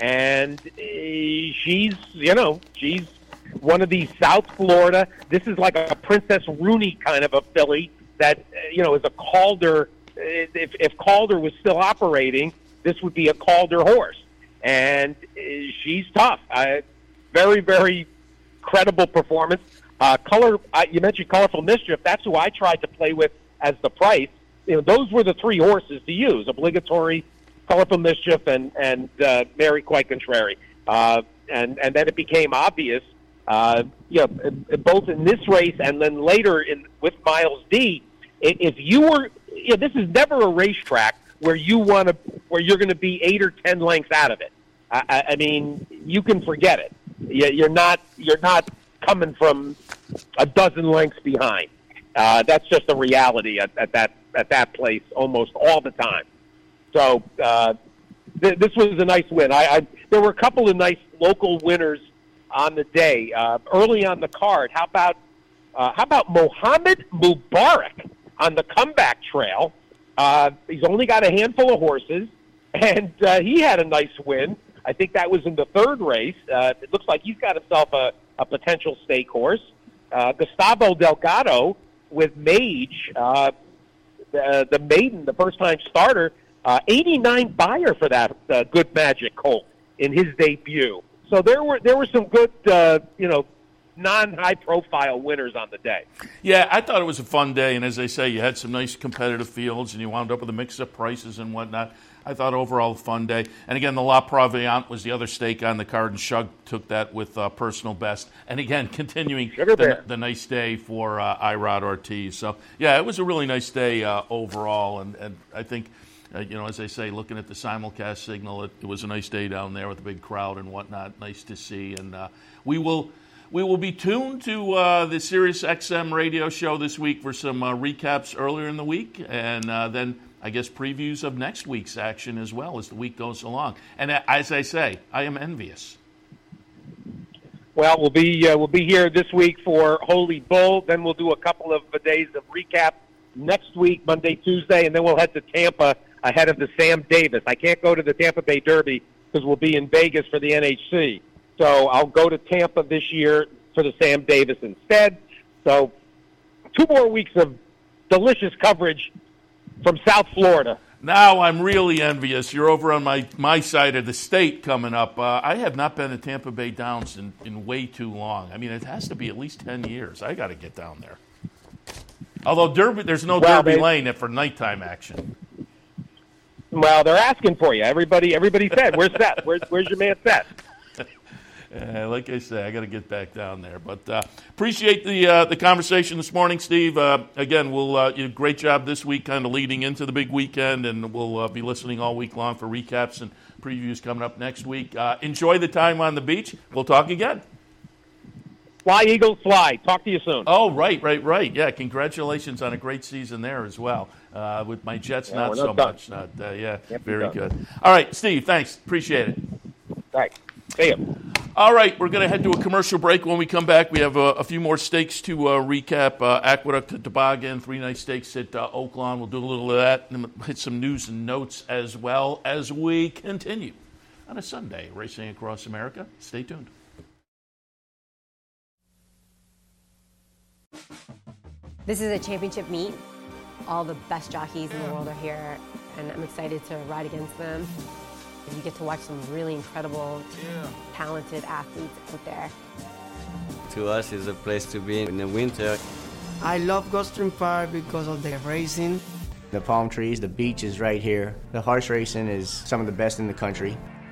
C: and uh, she's you know she's one of these South Florida. This is like a Princess Rooney kind of a filly that uh, you know is a Calder. If, if Calder was still operating, this would be a Calder horse. And uh, she's tough. Uh, very, very credible performance. Uh, color. Uh, you mentioned Colorful Mischief. That's who I tried to play with as the price. You know, those were the three horses to use: Obligatory, Colorful Mischief, and and uh, Mary Quite Contrary. Uh, and and then it became obvious. Uh, you know, both in this race and then later in with Miles D. If you were You know, this is never a racetrack where you want to, where you're going to be eight or ten lengths out of it. I, I, I mean, you can forget it. You- You're not, you're not coming from a dozen lengths behind. Uh, that's just a reality at, at that at that place almost all the time. So uh, th- this was a nice win. I, I there were a couple of nice local winners on the day uh, early on the card. How about uh, how about Mohammed Mubarak on the comeback trail? Uh, he's only got a handful of horses, and uh, he had a nice win. I think that was in the third race. Uh, it looks like he's got himself a, a potential stake horse. Uh, Gustavo Delgado with Mage, uh, the, the maiden, the first-time starter, uh, eighty-nine buyer for that uh, Good Magic colt in his debut. So there were there were some good, uh, you know, non-high-profile winners on the day.
B: Yeah, I thought it was a fun day, and as I say, you had some nice competitive fields, and you wound up with a mix of prices and whatnot. I thought overall a fun day. And again, the La Proviant was the other stake on the card, and Shug took that with uh, personal best. And again, continuing
C: Sugar
B: the,
C: Bear.
B: the nice day for uh, Irod Ortiz. So, yeah, it was a really nice day uh, overall, and, and I think, uh, you know, as I say, looking at the simulcast signal, it, it was a nice day down there with a big crowd and whatnot. Nice to see. And uh, we will... We will be tuned to uh, the Sirius X M radio show this week for some uh, recaps earlier in the week, and uh, then I guess previews of next week's action as well as the week goes along. And uh, as I say, I am envious.
C: Well, we'll be uh, we'll be here this week for Holy Bull. Then we'll do a couple of days of recap next week, Monday, Tuesday, and then we'll head to Tampa ahead of the Sam Davis. I can't go to the Tampa Bay Derby because we'll be in Vegas for the N H C. So I'll go to Tampa this year for the Sam Davis instead. So two more weeks of delicious coverage from South Florida.
B: Now I'm really envious. You're over on my, my side of the state coming up. Uh, I have not been to Tampa Bay Downs in, in way too long. I mean, it has to be at least ten years. I got to get down there. Although Derby, there's no
C: Well,
B: Derby
C: they-
B: Lane for nighttime action.
C: Well, they're asking for you. Everybody, everybody said, "Where's Seth? Where's, where's your man Seth?"
B: Uh, like I say, I got to get back down there. But uh, appreciate the uh, the conversation this morning, Steve. Uh, again, we'll uh, you know, great job this week, kind of leading into the big weekend, and we'll uh, be listening all week long for recaps and previews coming up next week. Uh, enjoy the time on the beach. We'll talk again.
C: Fly, Eagles, fly. Talk to you soon.
B: Oh, right, right, right. Yeah, congratulations on a great season there as well. Uh, with my Jets,
C: yeah,
B: not,
C: not
B: so
C: done.
B: much. Not, uh, yeah,
C: yep,
B: very good. All right, Steve, thanks. Appreciate it.
C: Thanks. See you.
B: All right, we're going to head to a commercial break. When we come back, we have a, a few more stakes to uh, recap. Uh, Aqueduct to Toboggan, three nice stakes at uh, Oaklawn. We'll do a little of that and hit some news and notes as well as we continue on a Sunday racing across America. Stay tuned.
D: This is a championship meet. All the best jockeys in the world are here, and I'm excited to ride against them. You get to watch some really incredible, yeah. talented athletes out there.
E: To us, it's a place to be in the winter.
F: I love Gulfstream Park because of the racing.
G: The palm trees, the beach is right here. The horse racing is some of the best in the country.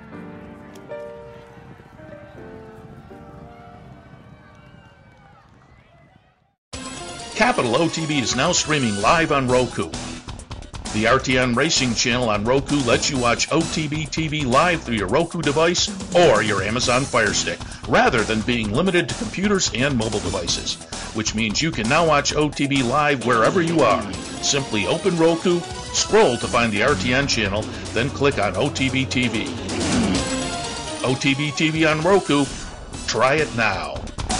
H: Capital O T B is now streaming live on Roku. The R T N Racing channel on Roku lets you watch O T B T V live through your Roku device or your Amazon Fire Stick, rather than being limited to computers and mobile devices, which means you can now watch O T B live wherever you are. Simply open Roku, scroll to find the R T N channel, then click on O T B T V. O T B T V on Roku. Try it now.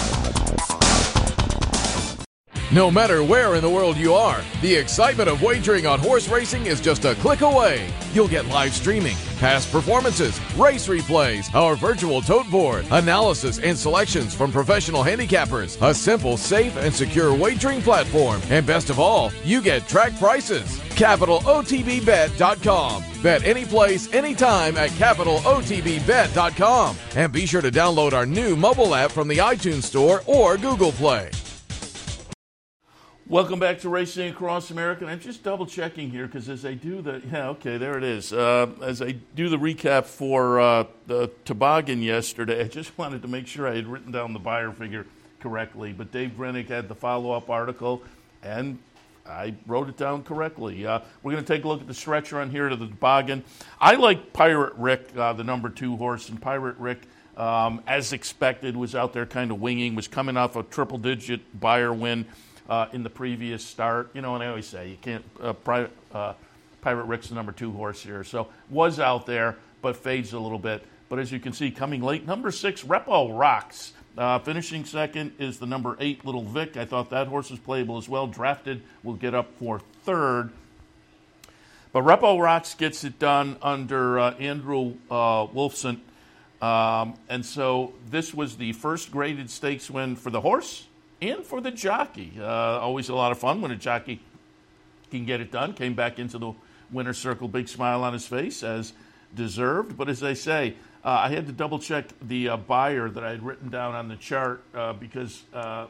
I: No matter where in the world you are, the excitement of wagering on horse racing is just a click away. You'll get live streaming, past performances, race replays, our virtual tote board, analysis and selections from professional handicappers, a simple, safe, and secure wagering platform, and best of all, you get track prices. Capital O T B bet dot com. Bet any place, anytime at Capital O T B bet dot com. And be sure to download our new mobile app from the iTunes Store or Google Play.
B: Welcome back to Racing Across America. And I'm just double checking here because as I do the yeah okay there it is. Uh, as I do the recap for uh, the Toboggan yesterday, I just wanted to make sure I had written down the buyer figure correctly. But Dave Grenick had the follow-up article, and I wrote it down correctly. Uh, we're going to take a look at the stretch run here to the Toboggan. I like Pirate Rick, uh, the number two horse, and Pirate Rick, um, as expected, was out there kind of winging, was coming off a triple-digit buyer win Uh, in the previous start. You know, and I always say you can't, uh, Pirate, uh, Pirate Rick's the number two horse here. So was out there, but fades a little bit. But as you can see, coming late, number six, Repo Rocks. Uh, finishing second is the number eight, Little Vic. I thought that horse was playable as well. Drafted will get up for third. But Repo Rocks gets it done under uh, Andrew uh, Wolfson. Um, and so this was the first graded stakes win for the horse and for the jockey. Uh, always a lot of fun when a jockey can get it done. Came back into the winner's circle, big smile on his face, as deserved. But as I say, uh, I had to double-check the uh, buyer that I had written down on the chart uh, because uh,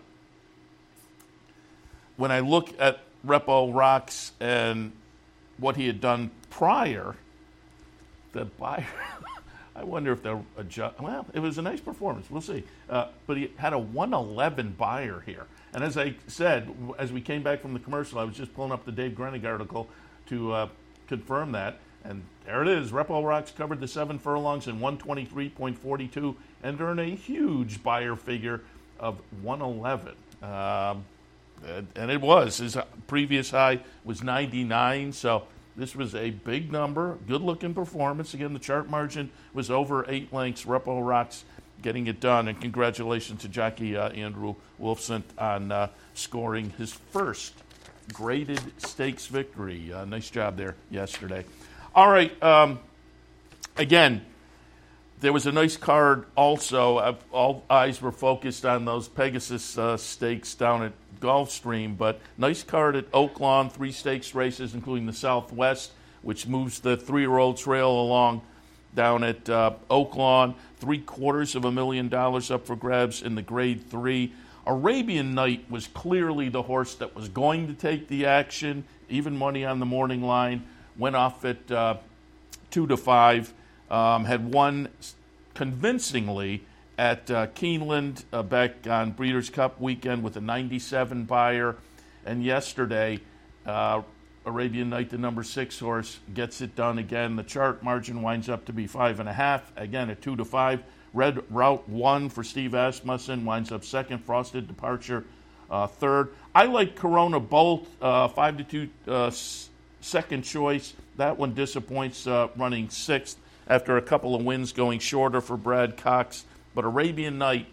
B: when I look at Repo Rocks and what he had done prior, the buyer... I wonder if they'll adjust. Well, it was a nice performance. We'll see. Uh, but he had a one eleven buyer here. And as I said, as we came back from the commercial, I was just pulling up the Dave Grenick article to uh, confirm that. And there it is. Repo Rocks covered the seven furlongs in one twenty-three point four two and earned a huge buyer figure of one eleven. Um, and it was. His previous high was ninety-nine, so this was a big number, good-looking performance. Again, the chart margin was over eight lengths. Repo Rocks getting it done, and congratulations to jockey uh, Andrew Wolfson on uh, scoring his first graded stakes victory. Uh, nice job there yesterday. All right, um, again, there was a nice card also. Uh, all eyes were focused on those Pegasus uh, stakes down at Gulfstream, but nice card at Oaklawn, three stakes races, including the Southwest, which moves the three-year-old trail along down at uh, Oaklawn. Three quarters of a million dollars up for grabs in the grade three. Arabian Night was clearly the horse that was going to take the action. Even money on the morning line. Went off at uh, two to five. Um, had won convincingly at uh, Keeneland uh, back on Breeders' Cup weekend with a ninety-seven buyer. And yesterday, uh, Arabian Night, the number six horse, gets it done again. The chart margin winds up to be five and a half. Again, at two to five. Red Route one for Steve Asmussen winds up second. Frosted Departure uh, third. I like Corona Bolt, uh, five to two, uh, s- second choice. That one disappoints, uh, running sixth after a couple of wins going shorter for Brad Cox. But Arabian Night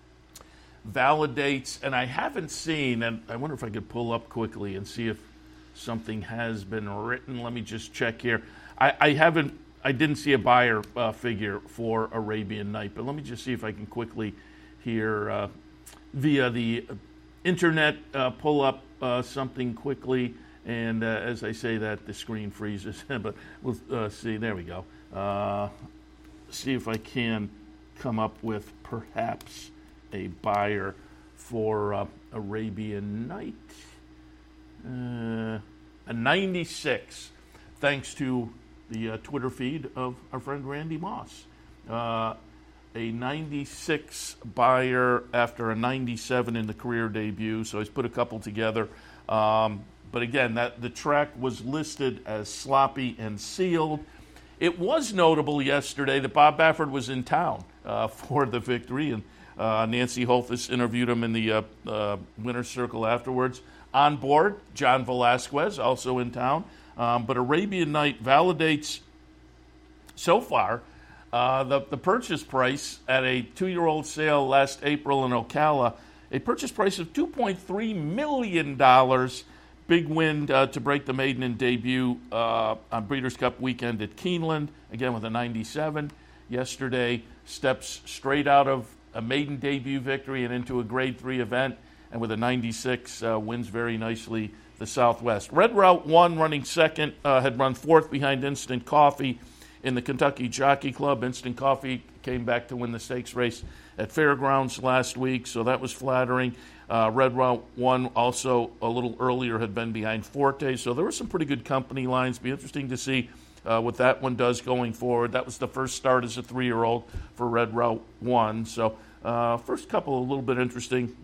B: validates, and I haven't seen, and I wonder if I could pull up quickly and see if something has been written. Let me just check here. I, I haven't, I didn't see a buyer uh, figure for Arabian Night, but let me just see if I can quickly here uh, via the internet uh, pull up uh, something quickly. And uh, as I say that, the screen freezes. But we'll uh, see. There we go. Uh, see if I can come up with perhaps a buyer for uh, Arabian Night. Uh, a ninety-six, thanks to the uh, Twitter feed of our friend Randy Moss. Uh, a ninety-six buyer after a ninety-seven in the career debut, so he's put a couple together. Um, but again, that the track was listed as sloppy and sealed. It was notable yesterday that Bob Baffert was in town uh, for the victory, and uh, Nancy Holthus interviewed him in the uh, uh, winner's circle afterwards. On board, John Velasquez, also in town. Um, but Arabian Night validates, so far, uh, the, the purchase price at a two-year-old sale last April in Ocala, a purchase price of two point three million dollars. Big win uh, to break the maiden in debut uh, on Breeders' Cup weekend at Keeneland, again with a ninety-seven. Yesterday, steps straight out of a maiden debut victory and into a grade three event, and with a ninety-six, uh, wins very nicely the Southwest. Red Route one, running second, uh, had run fourth behind Instant Coffee in the Kentucky Jockey Club. Instant Coffee came back to win the stakes race at Fairgrounds last week, so that was flattering. Uh, Red Route one also a little earlier had been behind Forte, so there were some pretty good company lines. Be interesting to see uh, what that one does going forward. That was the first start as a three-year-old for Red Route one, so uh, first couple a little bit interesting.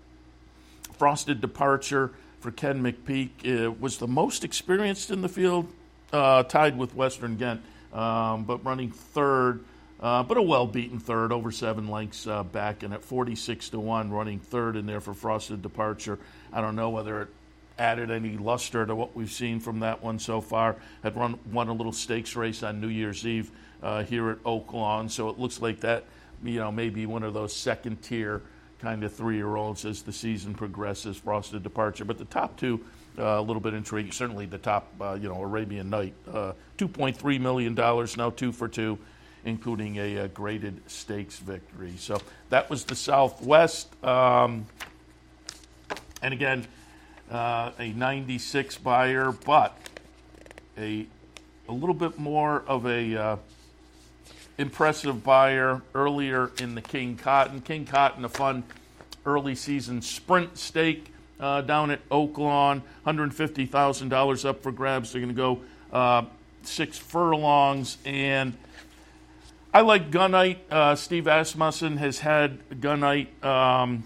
B: Frosted Departure for Ken McPeak uh, was the most experienced in the field, uh, tied with Western Ghent, um, but running third. Uh, but a well-beaten third, over seven lengths uh, back, and at forty-six to one, running third in there for Frosted Departure. I don't know whether it added any luster to what we've seen from that one so far. Had run won a little stakes race on New Year's Eve uh, here at Oaklawn, so it looks like that, you know, maybe one of those second-tier kind of three-year-olds as the season progresses. Frosted Departure, but the top two, uh, a little bit intriguing. Certainly the top, uh, you know, Arabian Night, uh, two point three million dollars now, two for two, including a, a graded stakes victory. So that was the Southwest. Um, and again, uh, a ninety-six buyer, but a a little bit more of a uh, impressive buyer earlier in the King Cotton. King Cotton, a fun early season sprint stake uh, down at Oaklawn, one hundred fifty thousand dollars up for grabs. They're going to go uh, six furlongs, and I like Gunite. Uh, Steve Asmussen has had Gunite, um,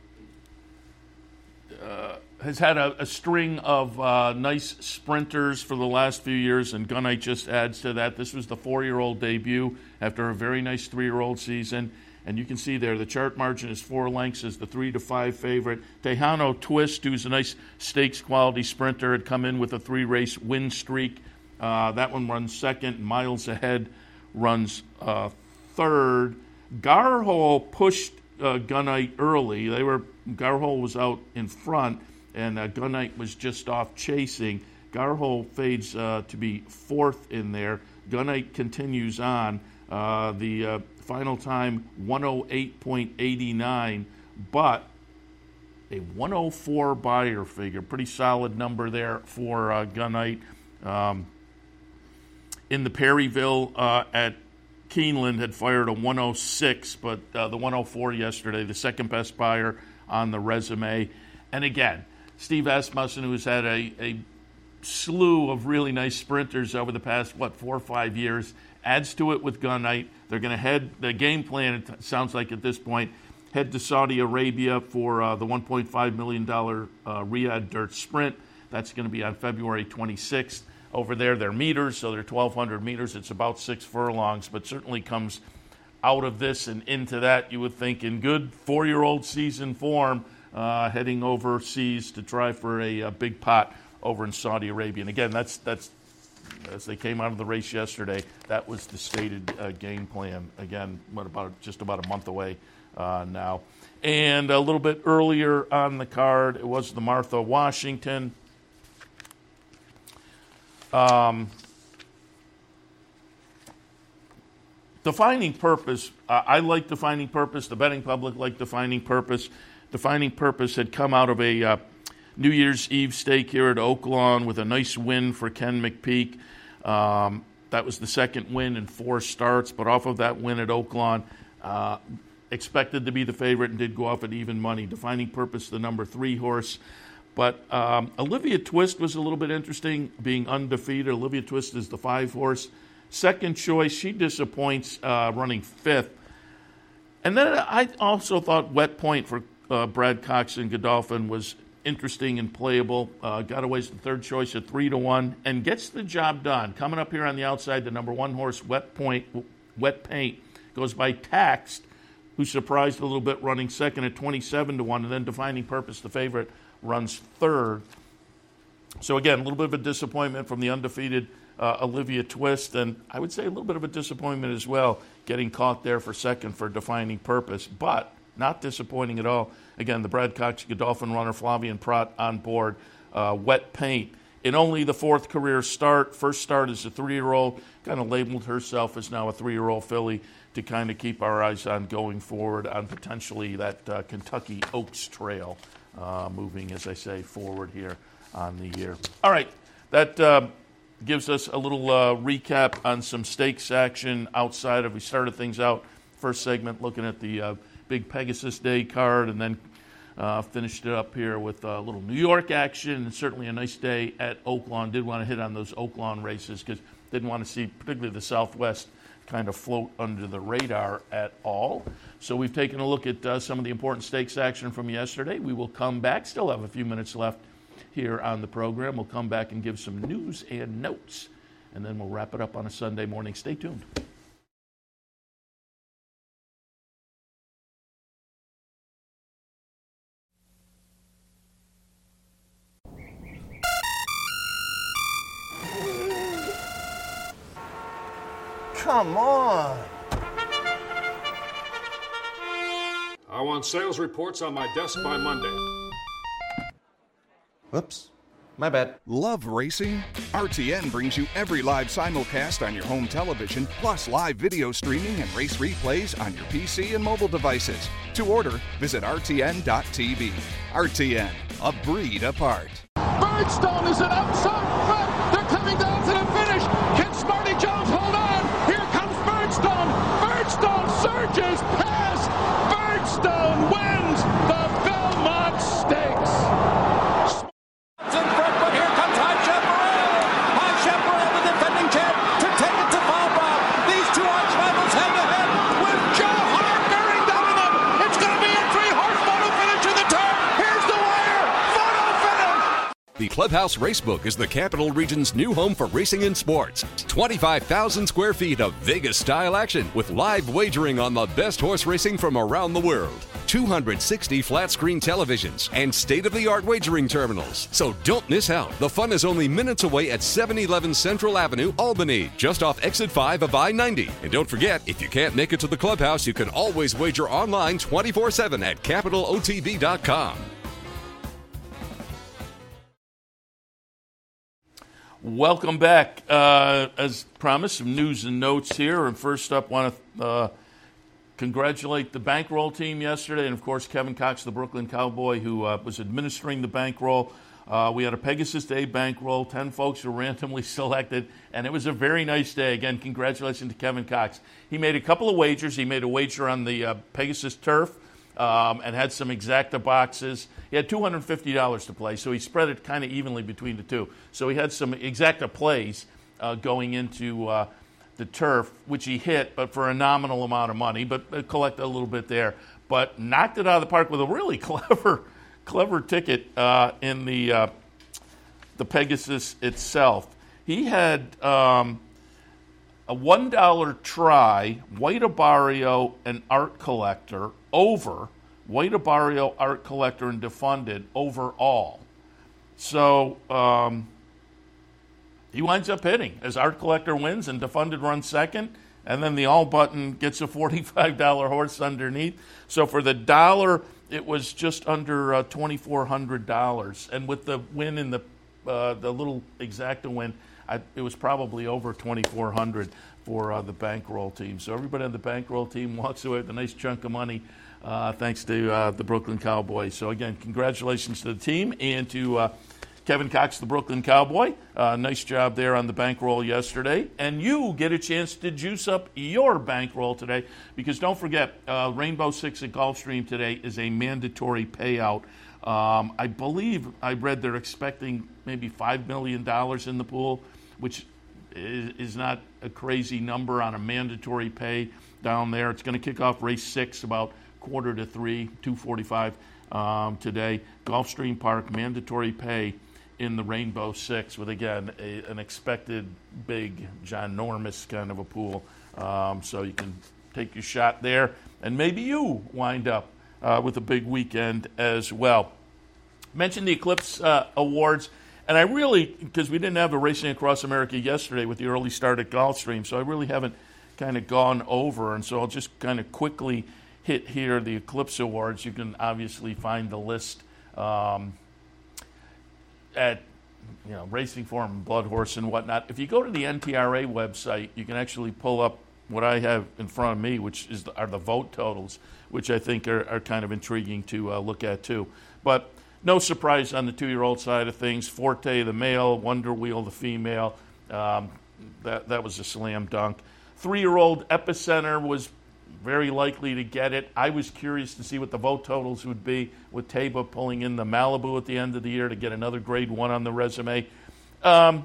B: uh, has had a, a string of uh, nice sprinters for the last few years, and Gunite just adds to that. This was the four-year-old debut after a very nice three-year-old season, and you can see there the chart margin is four lengths as the three to five favorite. Tejano Twist, who's a nice stakes quality sprinter, had come in with a three-race win streak. Uh, that one runs second, miles ahead. Runs uh, third. Garhole pushed uh, Gunite early. They were Garhole was out in front, and uh, Gunite was just off chasing. Garhole fades uh, to be fourth in there. Gunite continues on. Uh, the uh, final time one oh eight point eight nine, but a one oh four buyer figure. Pretty solid number there for uh, Gunite. Um, In the Perryville uh, at Keeneland had fired a one oh six, but uh, the one oh four yesterday, the second best buyer on the resume. And again, Steve Asmussen, who's had a, a slew of really nice sprinters over the past, what, four or five years, adds to it with Gunite. They're going to head, the game plan, it sounds like at this point, head to Saudi Arabia for uh, the one point five million dollars uh, Riyadh Dirt Sprint. That's going to be on February twenty-sixth. Over there, they're meters, so they're twelve hundred meters. It's about six furlongs, but certainly comes out of this and into that, you would think, in good four-year-old season form, uh, heading overseas to try for a, a big pot over in Saudi Arabia. And again, that's that's as they came out of the race yesterday, that was the stated uh, game plan. Again, what about just about a month away uh, now. And a little bit earlier on the card, it was the Martha Washington. Um, defining purpose, uh, I like defining purpose. The betting public liked defining purpose. Defining purpose had come out of a uh, New Year's Eve stake here at Oaklawn with a nice win for Ken McPeak. Um, that was the second win in four starts, but off of that win at Oaklawn, uh, expected to be the favorite and did go off at even money. Defining purpose, the number three horse. But um, Olivia Twist was a little bit interesting, being undefeated. Olivia Twist is the five horse. Second choice, she disappoints, uh, running fifth. And then I also thought Wet Point for uh, Brad Cox and Godolphin was interesting and playable. Uh, got away to the third choice at three to one and gets the job done. Coming up here on the outside, the number one horse, Wet Point, Wet Paint, goes by Taxed, who surprised a little bit, running second at twenty-seven to one, and then Defining Purpose, the favorite, runs third. So again, a little bit of a disappointment from the undefeated uh, Olivia Twist, and I would say a little bit of a disappointment as well, getting caught there for second for Defining Purpose, but not disappointing at all. Again, the Brad Cox Godolphin runner, Flavian Prat on board. Uh, Wet Paint, in only the fourth career start, first start as a three-year-old, kind of labeled herself as now a three-year-old filly to kind of keep our eyes on going forward on potentially that uh, Kentucky Oaks Trail. Uh, moving, as I say, forward here on the year. All right, that uh, gives us a little uh, recap on some stakes action outside of, we started things out, first segment looking at the uh, big Pegasus Day card, and then uh, finished it up here with a little New York action, and certainly a nice day at Oaklawn. Did want to hit on those Oaklawn races because didn't want to see particularly the Southwest kind of float under the radar at all. So we've taken a look at uh, some of the important stakes action from yesterday. We will come back, still have a few minutes left here on the program. We'll come back and give some news and notes, and then we'll wrap it up on a Sunday morning. Stay tuned.
J: Come on.
K: I want sales reports on my desk by Monday.
J: Whoops. My bad.
L: Love racing? R T N brings you every live simulcast on your home television, plus live video streaming and race replays on your P C and mobile devices. To order, visit R T N dot T V. R T N, a breed apart.
M: Birdstone is an outside front. They're coming down to the finish. Can Smarty Jones hold on? Here comes Birdstone. Birdstone surges past. Birdstone wins the Belmont Stakes.
N: In front, but here comes High Chaparral. High Chaparral, the defending champ, to take it to Falbrough. These two arch rivals head to head with Joe Hart bearing down on them. It's going to be a three-horse photo finish in the turn. Here's the wire. Photo finish.
O: The Clubhouse Racebook is the Capital Region's new home for racing and sports. twenty-five thousand square feet of Vegas-style action with live wagering on the best horse racing from around the world. two hundred sixty flat-screen televisions and state-of-the-art wagering terminals. So don't miss out. The fun is only minutes away at seven eleven Central Avenue, Albany, just off exit five of I ninety. And don't forget, if you can't make it to the Clubhouse, you can always wager online twenty-four seven at capital O T B dot com.
B: Welcome back. Uh, as promised, some news and notes here. And first up, want to uh, congratulate the bankroll team yesterday, and of course Kevin Cox, the Brooklyn Cowboy, who uh, was administering the bankroll. Uh, we had a Pegasus Day bankroll. Ten folks were randomly selected, and it was a very nice day. Again, congratulations to Kevin Cox. He made a couple of wagers. He made a wager on the uh, Pegasus Turf um, and had some exacta boxes. He had two hundred fifty dollars to play, so he spread it kind of evenly between the two. So he had some exacta plays uh, going into uh, the turf, which he hit, but for a nominal amount of money, but uh, collected a little bit there. But knocked it out of the park with a really clever, clever ticket uh, in the uh, the Pegasus itself. He had um, a one dollar try, White Abarrio and Art Collector over, White Abarrio, Art Collector, and Defunded overall. So um, he winds up hitting as Art Collector wins and Defunded runs second. And then the all button gets a forty-five dollar horse underneath. So for the dollar, it was just under uh, twenty-four hundred dollars. And with the win in the uh, the little exacta win, I, it was probably over twenty-four hundred dollars for uh, the bankroll team. So everybody on the bankroll team walks away with a nice chunk of money uh, thanks to uh, the Brooklyn Cowboys. So again, congratulations to the team and to uh, Kevin Cox, the Brooklyn Cowboy. Uh, nice job there on the bankroll yesterday. And you get a chance to juice up your bankroll today because don't forget, uh, Rainbow Six at Gulfstream today is a mandatory payout. Um, I believe I read they're expecting maybe five million dollars in the pool, which is, is not a crazy number on a mandatory pay down there. It's going to kick off race six about quarter to three, two forty-five um, today. Gulfstream Park, mandatory pay in the Rainbow Six with, again, a, an expected big, ginormous kind of a pool. Um, so you can take your shot there, and maybe you wind up uh, with a big weekend as well. Mentioned the Eclipse uh, Awards, and I really, because we didn't have a Racing Across America yesterday with the early start at Gulfstream, so I really haven't kind of gone over, and so I'll just kind of quickly hit here the Eclipse Awards. You can obviously find the list um, at you know Racing Form, Blood Horse, and whatnot. If you go to the N T R A website, you can actually pull up what I have in front of me, which is the, are the vote totals, which I think are, are kind of intriguing to uh, look at too. But no surprise on the two-year-old side of things. Forte, the male, Wonder Wheel, the female. Um, that that was a slam dunk. Three-year-old Epicenter was very likely to get it. I was curious to see what the vote totals would be with Taba pulling in the Malibu at the end of the year to get another grade one on the resume. Um,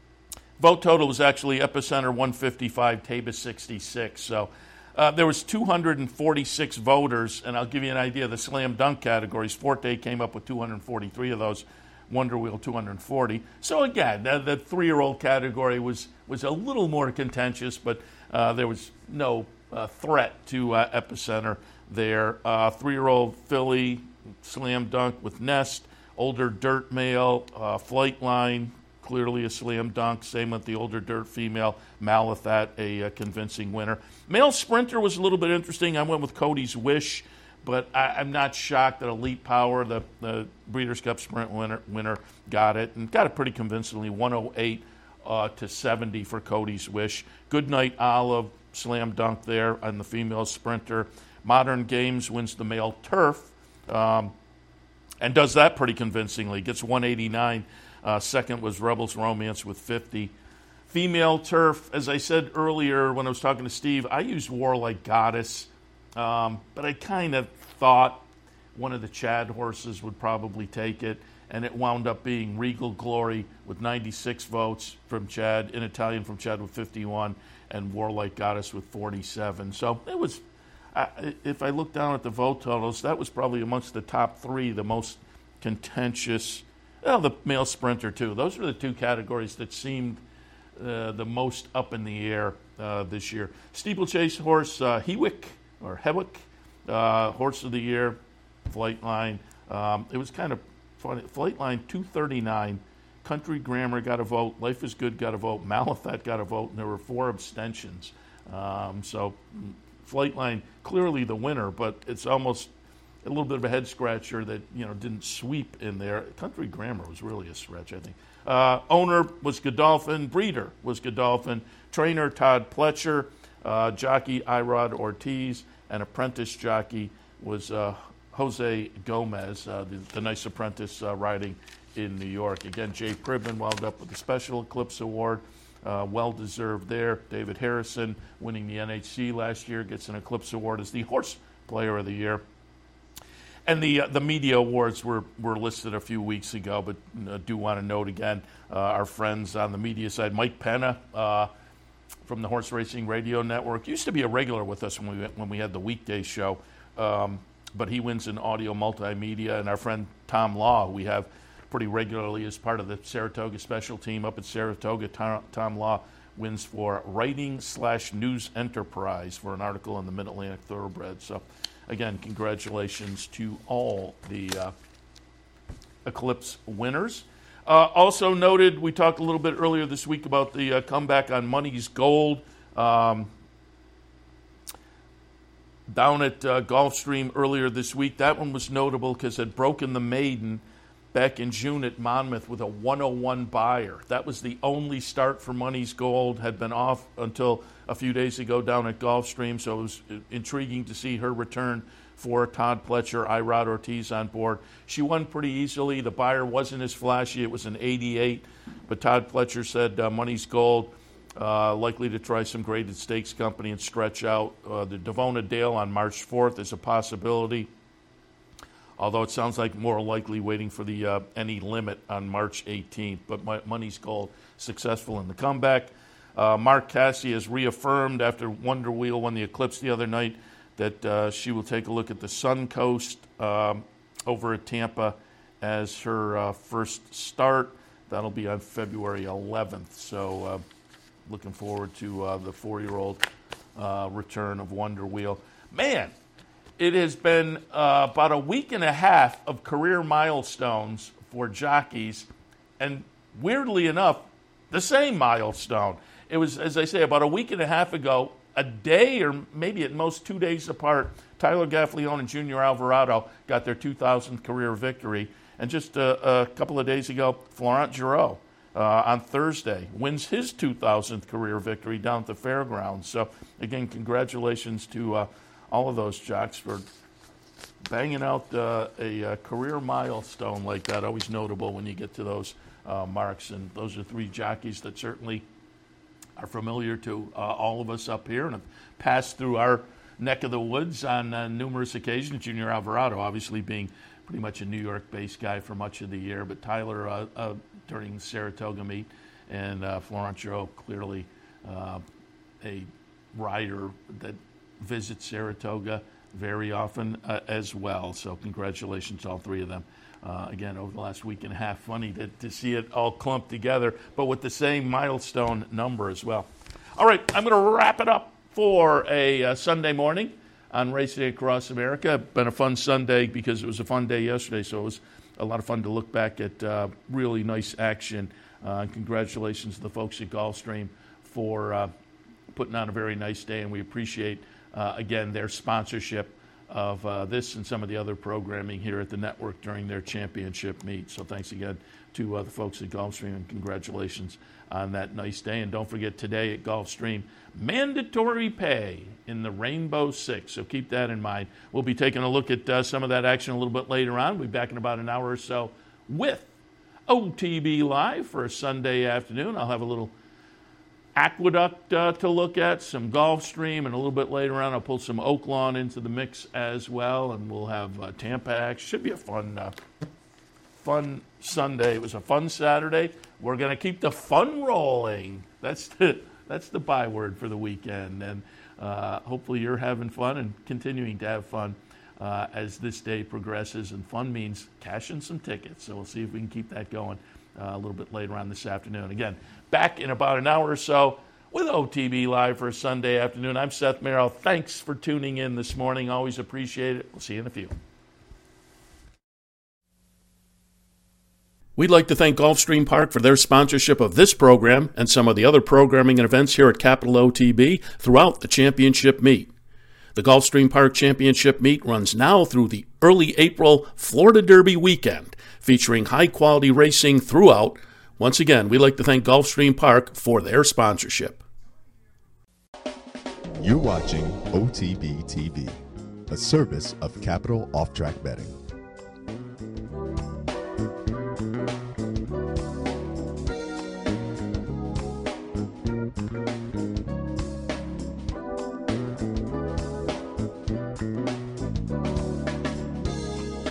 B: vote total was actually Epicenter one fifty-five, Taba sixty-six. So uh, there was two hundred forty-six voters, and I'll give you an idea of the slam dunk categories. Forte came up with two hundred forty-three of those. Wonder Wheel two hundred forty. So again, the, the three-year-old category was, was a little more contentious, but uh, there was no Uh, threat to uh, Epicenter there. Uh, three-year-old filly, slam dunk with Nest. Older dirt male, uh, Flightline, clearly a slam dunk. Same with the older dirt female, Malathat, a uh, convincing winner. Male sprinter was a little bit interesting. I went with Cody's Wish, but I, I'm not shocked that Elite Power, the, the Breeders' Cup Sprint winner, winner, got it, and got it pretty convincingly, one oh eight uh, to seventy for Cody's Wish. Goodnight Olive, slam dunk there on the female sprinter. Modern Games wins the male turf um, and does that pretty convincingly. Gets one eighty-nine. Uh, second was Rebels Romance with fifty. Female turf, as I said earlier when I was talking to Steve, I used Warlike Goddess, um, but I kind of thought one of the Chad horses would probably take it, and it wound up being Regal Glory with ninety-six votes from Chad, in Italian from Chad with fifty-one, and Warlike Goddess with forty-seven. So it was, uh, if I look down at the vote totals, that was probably amongst the top three, the most contentious. Well, the male sprinter, too. Those were the two categories that seemed uh, the most up in the air uh, this year. Steeplechase horse, uh, Hewick, or Hewick, uh, horse of the year, Flightline. Um, it was kind of funny. Flightline, two thirty-nine. Country Grammar got a vote. Life is Good got a vote. Malathat got a vote, and there were four abstentions. Um, so Flightline, clearly the winner, but it's almost a little bit of a head scratcher that you know didn't sweep in there. Country Grammar was really a stretch, I think. Uh, owner was Godolphin. Breeder was Godolphin. Trainer Todd Pletcher. Uh, jockey Irod Ortiz. And apprentice jockey was uh, Jose Gomez, uh, the, the nice apprentice uh, riding in New York. Again, Jay Pribman wound up with the Special Eclipse Award. Uh, well-deserved there. David Harrison, winning the N H C last year, gets an Eclipse Award as the Horse Player of the Year. And the uh, the media awards were, were listed a few weeks ago, but uh, do want to note again, uh, our friends on the media side, Mike Penna, uh, from the Horse Racing Radio Network. Used to be a regular with us when we when we had the weekday show, um, but he wins in audio multimedia. And our friend Tom Law, who we have pretty regularly as part of the Saratoga special team up at Saratoga. Tom, Tom Law wins for writing slash news enterprise for an article in the Mid-Atlantic Thoroughbred. So, again, congratulations to all the uh, Eclipse winners. Uh, also noted, we talked a little bit earlier this week about the uh, comeback on Money's Gold. Um, down at uh, Gulfstream earlier this week, that one was notable because it had broken the maiden back in June at Monmouth with a one oh one buyer. That was the only start for Money's Gold, had been off until a few days ago down at Gulfstream, so it was intriguing to see her return for Todd Pletcher, Irod Ortiz on board. She won pretty easily. The buyer wasn't as flashy. It was an eighty-eight, but Todd Pletcher said uh, Money's Gold, uh, likely to try some graded stakes company and stretch out. Uh, the Devona Dale on March fourth is a possibility, although it sounds like more likely waiting for the uh, Any Limit on March eighteenth. But my, Money's Gold successful in the comeback. Uh, Mark Cassidy has reaffirmed after Wonder Wheel won the Eclipse the other night that uh, she will take a look at the Suncoast um, over at Tampa as her uh, first start. That'll be on February eleventh. So uh, looking forward to uh, the four-year-old uh, return of Wonder Wheel. Man, it has been uh, about a week and a half of career milestones for jockeys, and weirdly enough, the same milestone. It was, as I say, about a week and a half ago, a day or maybe at most two days apart, Tyler Gaffalione and Junior Alvarado got their two thousandth career victory. And just a, a couple of days ago, Florent Geroux uh, on Thursday wins his two thousandth career victory down at the fairgrounds. So, again, congratulations to uh, all of those jocks for banging out uh, a, a career milestone like that. Always notable when you get to those uh, marks. And those are three jockeys that certainly are familiar to uh, all of us up here and have passed through our neck of the woods on uh, numerous occasions. Junior Alvarado obviously being pretty much a New York-based guy for much of the year, but Tyler uh, uh, during the Saratoga meet, and uh, Florent Geroux clearly uh, a rider that visits Saratoga very often uh, as well. So congratulations to all three of them. Uh, again, over the last week and a half, funny to, to see it all clumped together, but with the same milestone number as well. All right, I'm going to wrap it up for a uh, Sunday morning on Racing Across America. Been a fun Sunday because it was a fun day yesterday, so it was a lot of fun to look back at uh, really nice action. Uh, and congratulations to the folks at Gulfstream for uh, putting on a very nice day, and we appreciate, uh, again, their sponsorship of uh, this and some of the other programming here at the network during their championship meet. So thanks again to uh, the folks at Gulfstream, and congratulations on that nice day. And don't forget, today at Gulfstream, mandatory pay in the Rainbow Six. So keep that in mind. We'll be taking a look at uh, some of that action a little bit later on. We'll be back in about an hour or so with O T B Live for a Sunday afternoon. I'll have a little Aqueduct uh, to look at, some Gulfstream, and a little bit later on I'll pull some Oaklawn into the mix as well, and we'll have uh, Tampa action. Should be a fun, uh, fun Sunday. It was a fun Saturday. We're going to keep the fun rolling. That's the, that's the byword for the weekend, and uh, hopefully you're having fun and continuing to have fun uh, as this day progresses, and fun means cashing some tickets, so we'll see if we can keep that going uh, a little bit later on this afternoon. Again, back in about an hour or so with O T B Live for a Sunday afternoon. I'm Seth Merrill. Thanks for tuning in this morning. Always appreciate it. We'll see you in a few. We'd like to thank Gulfstream Park for their sponsorship of this program and some of the other programming and events here at Capital O T B throughout the championship meet. The Gulfstream Park Championship meet runs now through the early April Florida Derby weekend, featuring high-quality racing throughout. Once again, we'd like to thank Gulfstream Park for their sponsorship.
P: You're watching O T B T V, a service of Capital Off-Track Betting.